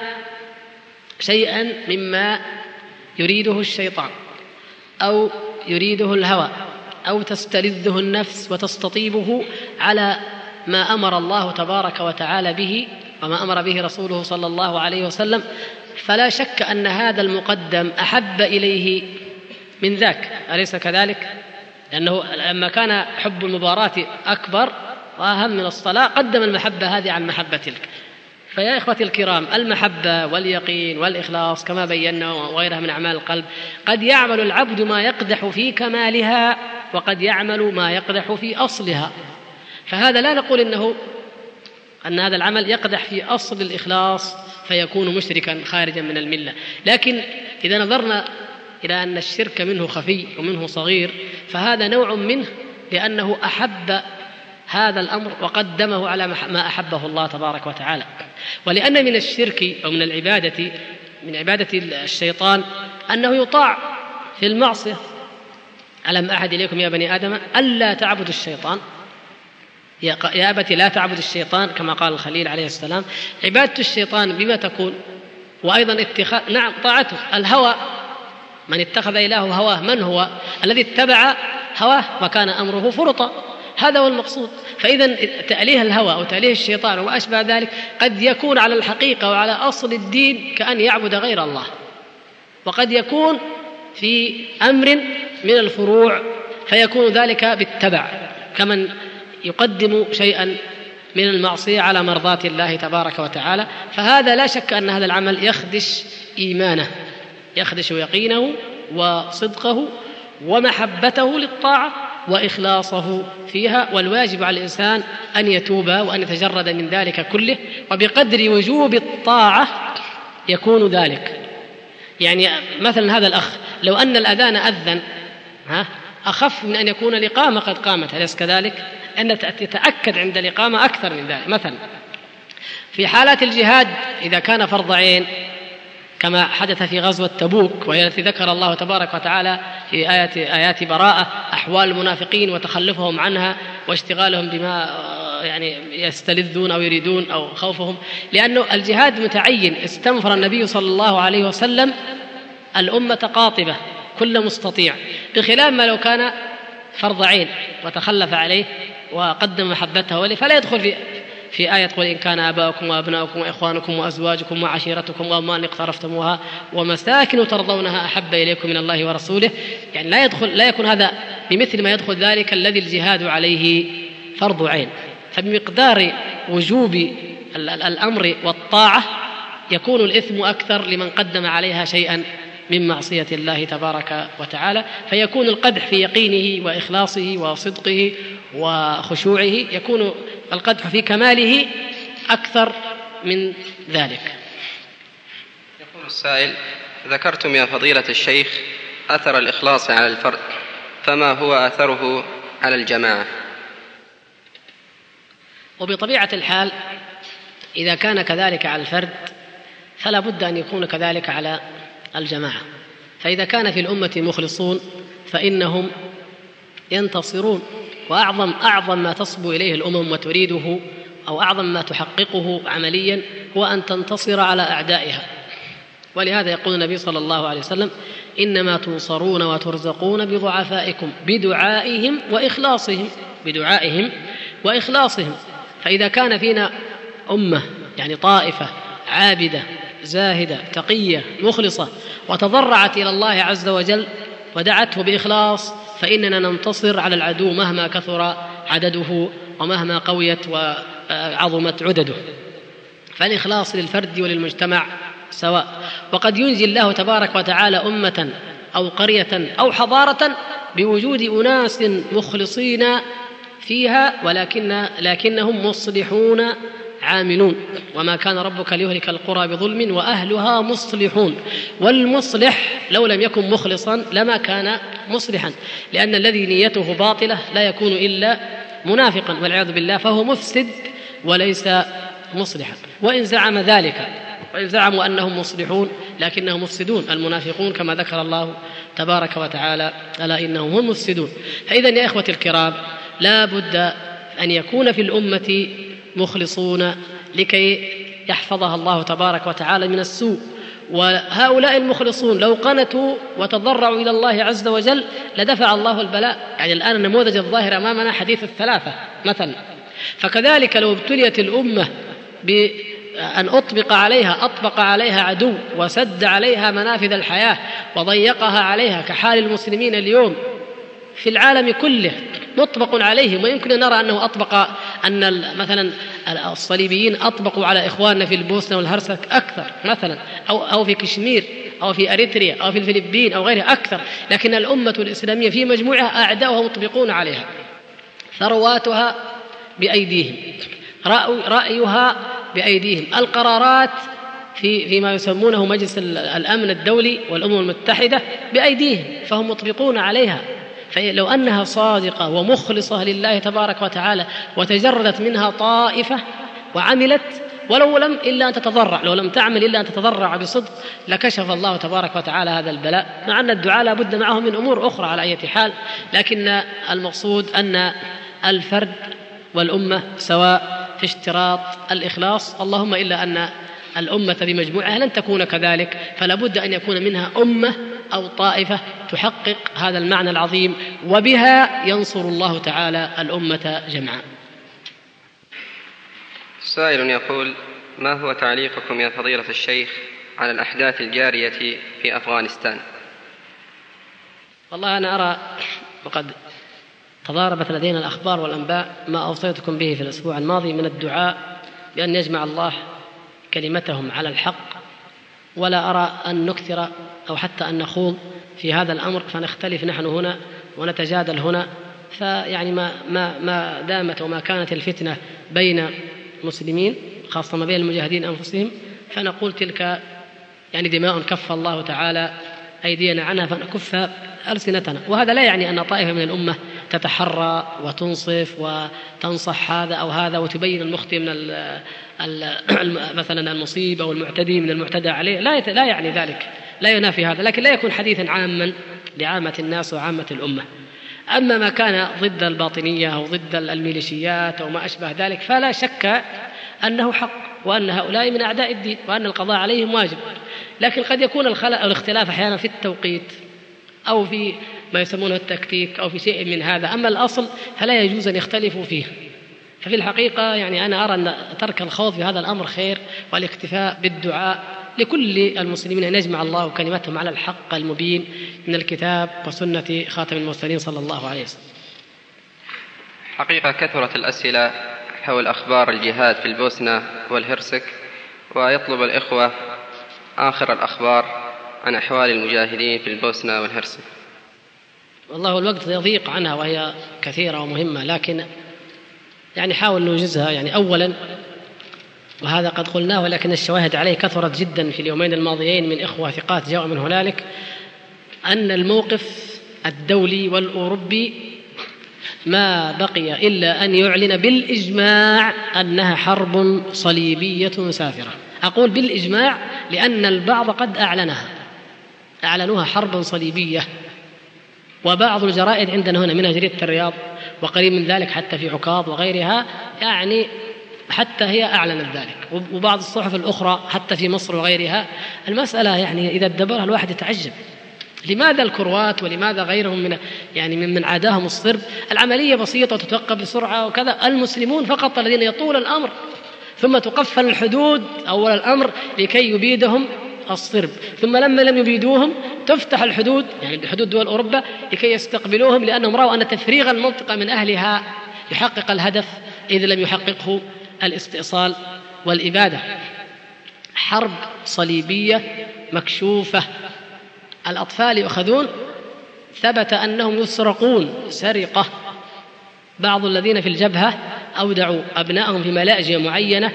شيئا مما يريده الشيطان أو يريده الهوى أو تستلذه النفس وتستطيبه على ما أمر الله تبارك وتعالى به وما أمر به رسوله صلى الله عليه وسلم، فلا شك أن هذا المقدم أحب إليه من ذاك، أليس كذلك؟ لأنه لما كان حب المباراة أكبر وأهم من الصلاة قدم المحبة هذه عن محبة تلك. فيا إخوتي الكرام، المحبة واليقين والإخلاص كما بينا وغيرها من أعمال القلب، قد يعمل العبد ما يقدح في كمالها وقد يعمل ما يقدح في أصلها. فهذا لا نقول أن هذا العمل يقدح في أصل الإخلاص فيكون مشركا خارجا من الملة، لكن إذا نظرنا إلى أن الشرك منه خفي ومنه صغير فهذا نوع منه، لأنه أحب هذا الأمر وقدمه على ما أحبه الله تبارك وتعالى. ولأن من الشرك أو من العبادة، من عبادة الشيطان، أنه يطاع في المعصية. ألم أعهد إليكم يا بني آدم ألا تعبدوا الشيطان، يا أبت لا تعبد الشيطان، كما قال الخليل عليه السلام. عبادة الشيطان بما تكون، وأيضا اتخاذ طاعته الهوى. من اتخذ إله هواه، من هو الذي اتبع هواه وكان أمره فرطا؟ هذا هو المقصود. فإذا تأليه الهوى أو تأليه الشيطان وما أشبه ذلك قد يكون على الحقيقة وعلى أصل الدين كأن يعبد غير الله، وقد يكون في أمر من الفروع فيكون ذلك بالتبع، كمن يقدم شيئا من المعصية على مرضاة الله تبارك وتعالى. فهذا لا شك أن هذا العمل يخدش إيمانه، يخدش يقينه وصدقه ومحبته للطاعة وإخلاصه فيها. والواجب على الإنسان أن يتوب وأن يتجرد من ذلك كله، وبقدر وجوب الطاعة يكون ذلك. يعني مثلا هذا الأخ لو أن الأذان أذن أخف من أن يكون الإقامة قد قامت، أليس كذلك؟ أن تتأكد عند الإقامة أكثر من ذلك. مثلا في حالات الجهاد إذا كان فرض عين كما حدث في غزوة تبوك، وهي التي ذكر الله تبارك وتعالى في آيات براءة أحوال المنافقين وتخلفهم عنها واشتغالهم بما يعني يستلذون أو يريدون أو خوفهم، لأنه الجهاد متعين. استنفر النبي صلى الله عليه وسلم الأمة قاطبة كل مستطيع، بخلاف ما لو كان فرض عين وتخلف عليه وقدم محبته ولي، فلا يدخل في آية قل إن كان آباؤكم وأبناؤكم وإخوانكم وأزواجكم وعشيرتكم وأموال اقترفتموها ومساكن ترضونها أحب إليكم من الله ورسوله. يعني لا يكون هذا بمثل ما يدخل ذلك الذي الجهاد عليه فرض عين. فبمقدار وجوب الأمر والطاعة يكون الإثم أكثر لمن قدم عليها شيئا من معصية الله تبارك وتعالى، فيكون القدح في يقينه وإخلاصه وصدقه وخشوعه يكون القدح في كماله أكثر من ذلك. يقول السائل: ذكرتم يا فضيلة الشيخ أثر الإخلاص على الفرد، فما هو أثره على الجماعة؟ وبطبيعة الحال إذا كان كذلك على الفرد فلا بد أن يكون كذلك على الجماعة. فإذا كان في الأمة مخلصون فإنهم ينتصرون، وأعظم ما تصبو إليه الأمم وتريده أو أعظم ما تحققه عمليا هو أن تنتصر على أعدائها. ولهذا يقول النبي صلى الله عليه وسلم: إنما تنصرون وترزقون بضعفائكم بدعائهم وإخلاصهم. فإذا كان فينا أمة يعني طائفة عابدة زاهدة تقية مخلصة وتضرعت إلى الله عز وجل ودعته بإخلاص، فإننا ننتصر على العدو مهما كثر عدده ومهما قويت وعظمت عدده. فالإخلاص للفرد وللمجتمع سواء. وقد ينجي الله تبارك وتعالى أمة أو قرية أو حضارة بوجود أناس مخلصين فيها لكنهم مصلحون عاملون. وما كان ربك ليهلك القرى بظلم وأهلها مصلحون. والمصلح لو لم يكن مخلصا لما كان مصلحا، لأن الذي نيته باطلة لا يكون إلا منافقا والعياذ بالله، فهو مفسد وليس مصلحا. وإن زعموا أنهم مصلحون لكنهم مفسدون، المنافقون كما ذكر الله تبارك وتعالى: ألا إنهم هم المفسدون. فإذن يا إخوة الكرام لا بد أن يكون في الأمة مخلصون لكي يحفظها الله تبارك وتعالى من السوء. وهؤلاء المخلصون لو قنتوا وتضرعوا إلى الله عز وجل لدفع الله البلاء. يعني الآن النموذج الظاهر أمامنا حديث الثلاثة مثلا. فكذلك لو ابتليت الأمة بأن أطبق عليها عدو وسد عليها منافذ الحياة وضيقها عليها كحال المسلمين اليوم في العالم كله مطبق عليهم. ويمكن أن نرى أنه أن مثلا الصليبيين أطبقوا على إخواننا في البوسنة والهرسك أكثر مثلا، أو في كشمير أو في أريتريا أو في الفلبين أو غيرها أكثر. لكن الأمة الإسلامية في مجموعها أعداؤها مطبقون عليها، ثرواتها بأيديهم، رأيها بأيديهم، القرارات فيما يسمونه مجلس الأمن الدولي والأمم المتحدة بأيديهم، فهم مطبقون عليها. فلو أنها صادقة ومخلصة لله تبارك وتعالى وتجردت منها طائفة وعملت ولو لم تعمل إلا أن تتضرع بصدق لكشف الله تبارك وتعالى هذا البلاء. مع أن الدعاء لا بد معهم من أمور أخرى على أي حال، لكن المقصود أن الفرد والأمة سواء في اشتراط الإخلاص، اللهم إلا أن الأمة بمجموعها لن تكون كذلك، فلا بد أن يكون منها أمة أو طائفة تحقق هذا المعنى العظيم، وبها ينصر الله تعالى الأمة جمعاء. سائل يقول: ما هو تعليقكم يا فضيلة الشيخ على الأحداث الجارية في أفغانستان؟ والله أنا أرى وقد تضاربت لدينا الأخبار والأنباء ما أوصيتكم به في الأسبوع الماضي من الدعاء بأن يجمع الله كلمتهم على الحق، ولا أرى أن نكثر أو حتى أن نخوض في هذا الأمر فنختلف نحن هنا ونتجادل هنا. فيعني ما دامت وما كانت الفتنة بين مسلمين خاصة ما بين المجاهدين أنفسهم فنقول تلك يعني دماء كف الله تعالى أيدينا عنها فنكف ألسنتنا. وهذا لا يعني أن طائفة من الأمة تتحرى وتنصف وتنصح هذا أو هذا وتبين المخطئ من مثلا المصيبة والمعتدي من المعتدى عليه، لا يعني ذلك، لا ينافي هذا، لكن لا يكون حديثا عاما لعامة الناس وعامة الأمة. أما ما كان ضد الباطنية أو ضد الميليشيات أو ما أشبه ذلك فلا شك أنه حق، وأن هؤلاء من أعداء الدين وأن القضاء عليهم واجب. لكن قد يكون الاختلاف أحيانا في التوقيت أو في ما يسمونه التكتيك أو في شيء من هذا، أما الأصل فلا يجوز أن يختلفوا فيه. ففي الحقيقة يعني أنا أرى أن ترك الخوض في هذا الأمر خير، والاكتفاء بالدعاء لكل المسلمين أن يجمع الله كلمتهم على الحق المبين من الكتاب وسنة خاتم المرسلين صلى الله عليه وسلم. حقيقة كثرت الأسئلة حول أخبار الجهاد في البوسنة والهرسك، ويطلب الإخوة آخر الأخبار عن أحوال المجاهدين في البوسنة والهرسك. والله الوقت يضيق عنها وهي كثيرة ومهمة، لكن يعني حاول نوجزها. يعني أولا، وهذا قد قلناه ولكن الشواهد عليه كثرت جدا في اليومين الماضيين من إخوة ثقات جاءوا من هنالك، أن الموقف الدولي والأوروبي ما بقي إلا أن يعلن بالإجماع أنها حرب صليبية سافرة. أقول بالإجماع لأن البعض قد أعلنوها حربا صليبية، وبعض الجرائد عندنا هنا منها جريدة الرياض وقريب من ذلك حتى في عكاظ وغيرها، يعني حتى هي أعلنت ذلك، وبعض الصحف الأخرى حتى في مصر وغيرها. المسألة يعني إذا ادبرها الواحد يتعجب، لماذا الكروات ولماذا غيرهم من عاداهم الصرب؟ العملية بسيطة وتتوقف بسرعة وكذا. المسلمون فقط الذين يطول الأمر، ثم تقفل الحدود أول الأمر لكي يبيدهم الصرب، ثم لما لم يبيدوهم تفتح الحدود، يعني حدود دول أوروبا، لكي يستقبلوهم، لأنهم رأوا أن تفريغ المنطقة من أهلها يحقق الهدف إذ لم يحققه الاستئصال والإبادة. حرب صليبية مكشوفة. الأطفال يؤخذون، ثبت أنهم يسرقون سرقة. بعض الذين في الجبهة أودعوا أبنائهم في ملاجئ معينة،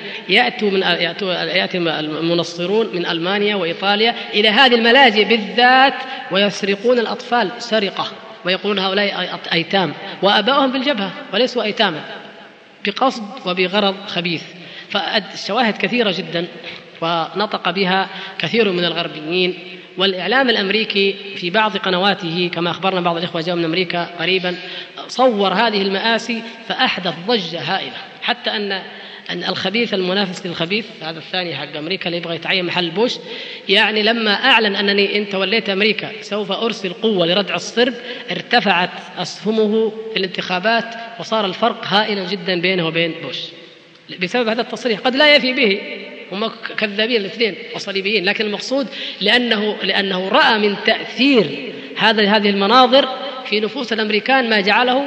يأتي المنصرون من ألمانيا وإيطاليا إلى هذه الملاجئ بالذات ويسرقون الأطفال سرقة، ويقولون هؤلاء أيتام وأبائهم في الجبهة وليسوا أيتاما، بقصد وبغرض خبيث. فالشواهد كثيرة جدا ونطق بها كثير من الغربيين، والإعلام الأمريكي في بعض قنواته كما أخبرنا بعض الإخوة جاءوا من أمريكا قريبا صور هذه المآسي فأحدث ضجة هائلة، حتى أن الخبيث المنافس للخبيث هذا الثاني حق أمريكا اللي يبغى يتعين محل بوش، يعني لما أعلن أنني إن توليت أمريكا سوف أرسل قوة لردع الصرب، ارتفعت أسهمه في الانتخابات وصار الفرق هائلا جدا بينه وبين بوش بسبب هذا التصريح. قد لا يفي به، هم كذابين الاثنين وصليبيين، لكن المقصود لأنه رأى من تأثير هذه المناظر في نفوس الأمريكان ما جعله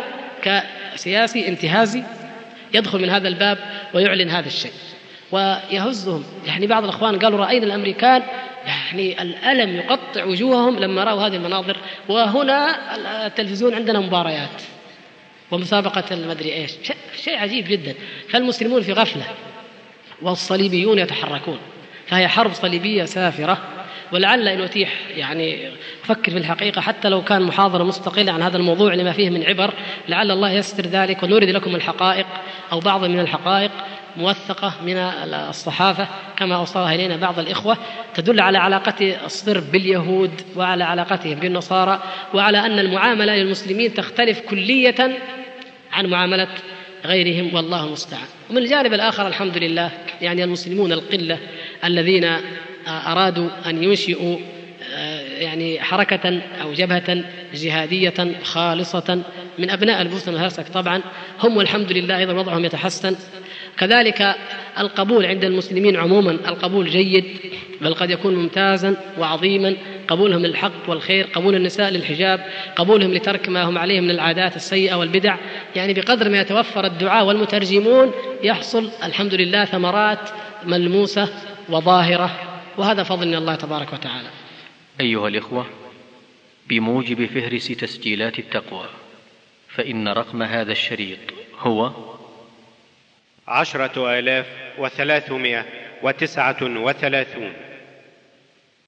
كسياسي انتهازي يدخل من هذا الباب ويعلن هذا الشيء ويهزهم. يعني بعض الأخوان قالوا رأينا الأمريكان يعني الألم يقطع وجوههم لما رأوا هذه المناظر. وهنا التلفزيون عندنا مباريات ومسابقة المدري إيش، شيء عجيب جدا. فالمسلمون في غفلة والصليبيون يتحركون، فهي حرب صليبية سافرة. ولعل إن أتيح يعني أفكر في الحقيقة حتى لو كان محاضرة مستقلة عن هذا الموضوع لما فيه من عبر، لعل الله يستر ذلك ونورد لكم الحقائق أو بعض من الحقائق موثقة من الصحافة كما أوصلها إلينا بعض الإخوة، تدل على علاقة الصرب باليهود وعلى علاقتهم بالنصارى، وعلى أن المعاملة للمسلمين تختلف كلية عن معاملة غيرهم، والله المستعان. ومن الجانب الآخر الحمد لله يعني المسلمون القلة الذين أرادوا أن ينشئوا يعني حركة أو جبهة جهادية خالصة من أبناء البوسنة والهرسك طبعا هم والحمد لله أيضا وضعهم يتحسن. كذلك القبول عند المسلمين عموما القبول جيد، بل قد يكون ممتازا وعظيما، قبولهم للحق والخير، قبول النساء للحجاب، قبولهم لترك ما هم عليه من العادات السيئة والبدع. يعني بقدر ما يتوفر الدعاء والمترجمون يحصل الحمد لله ثمرات ملموسة وظاهرة، وهذا فضل من الله تبارك وتعالى. أيها الإخوة، بموجب فهرس تسجيلات التقوى فإن رقم هذا الشريط هو 10,339.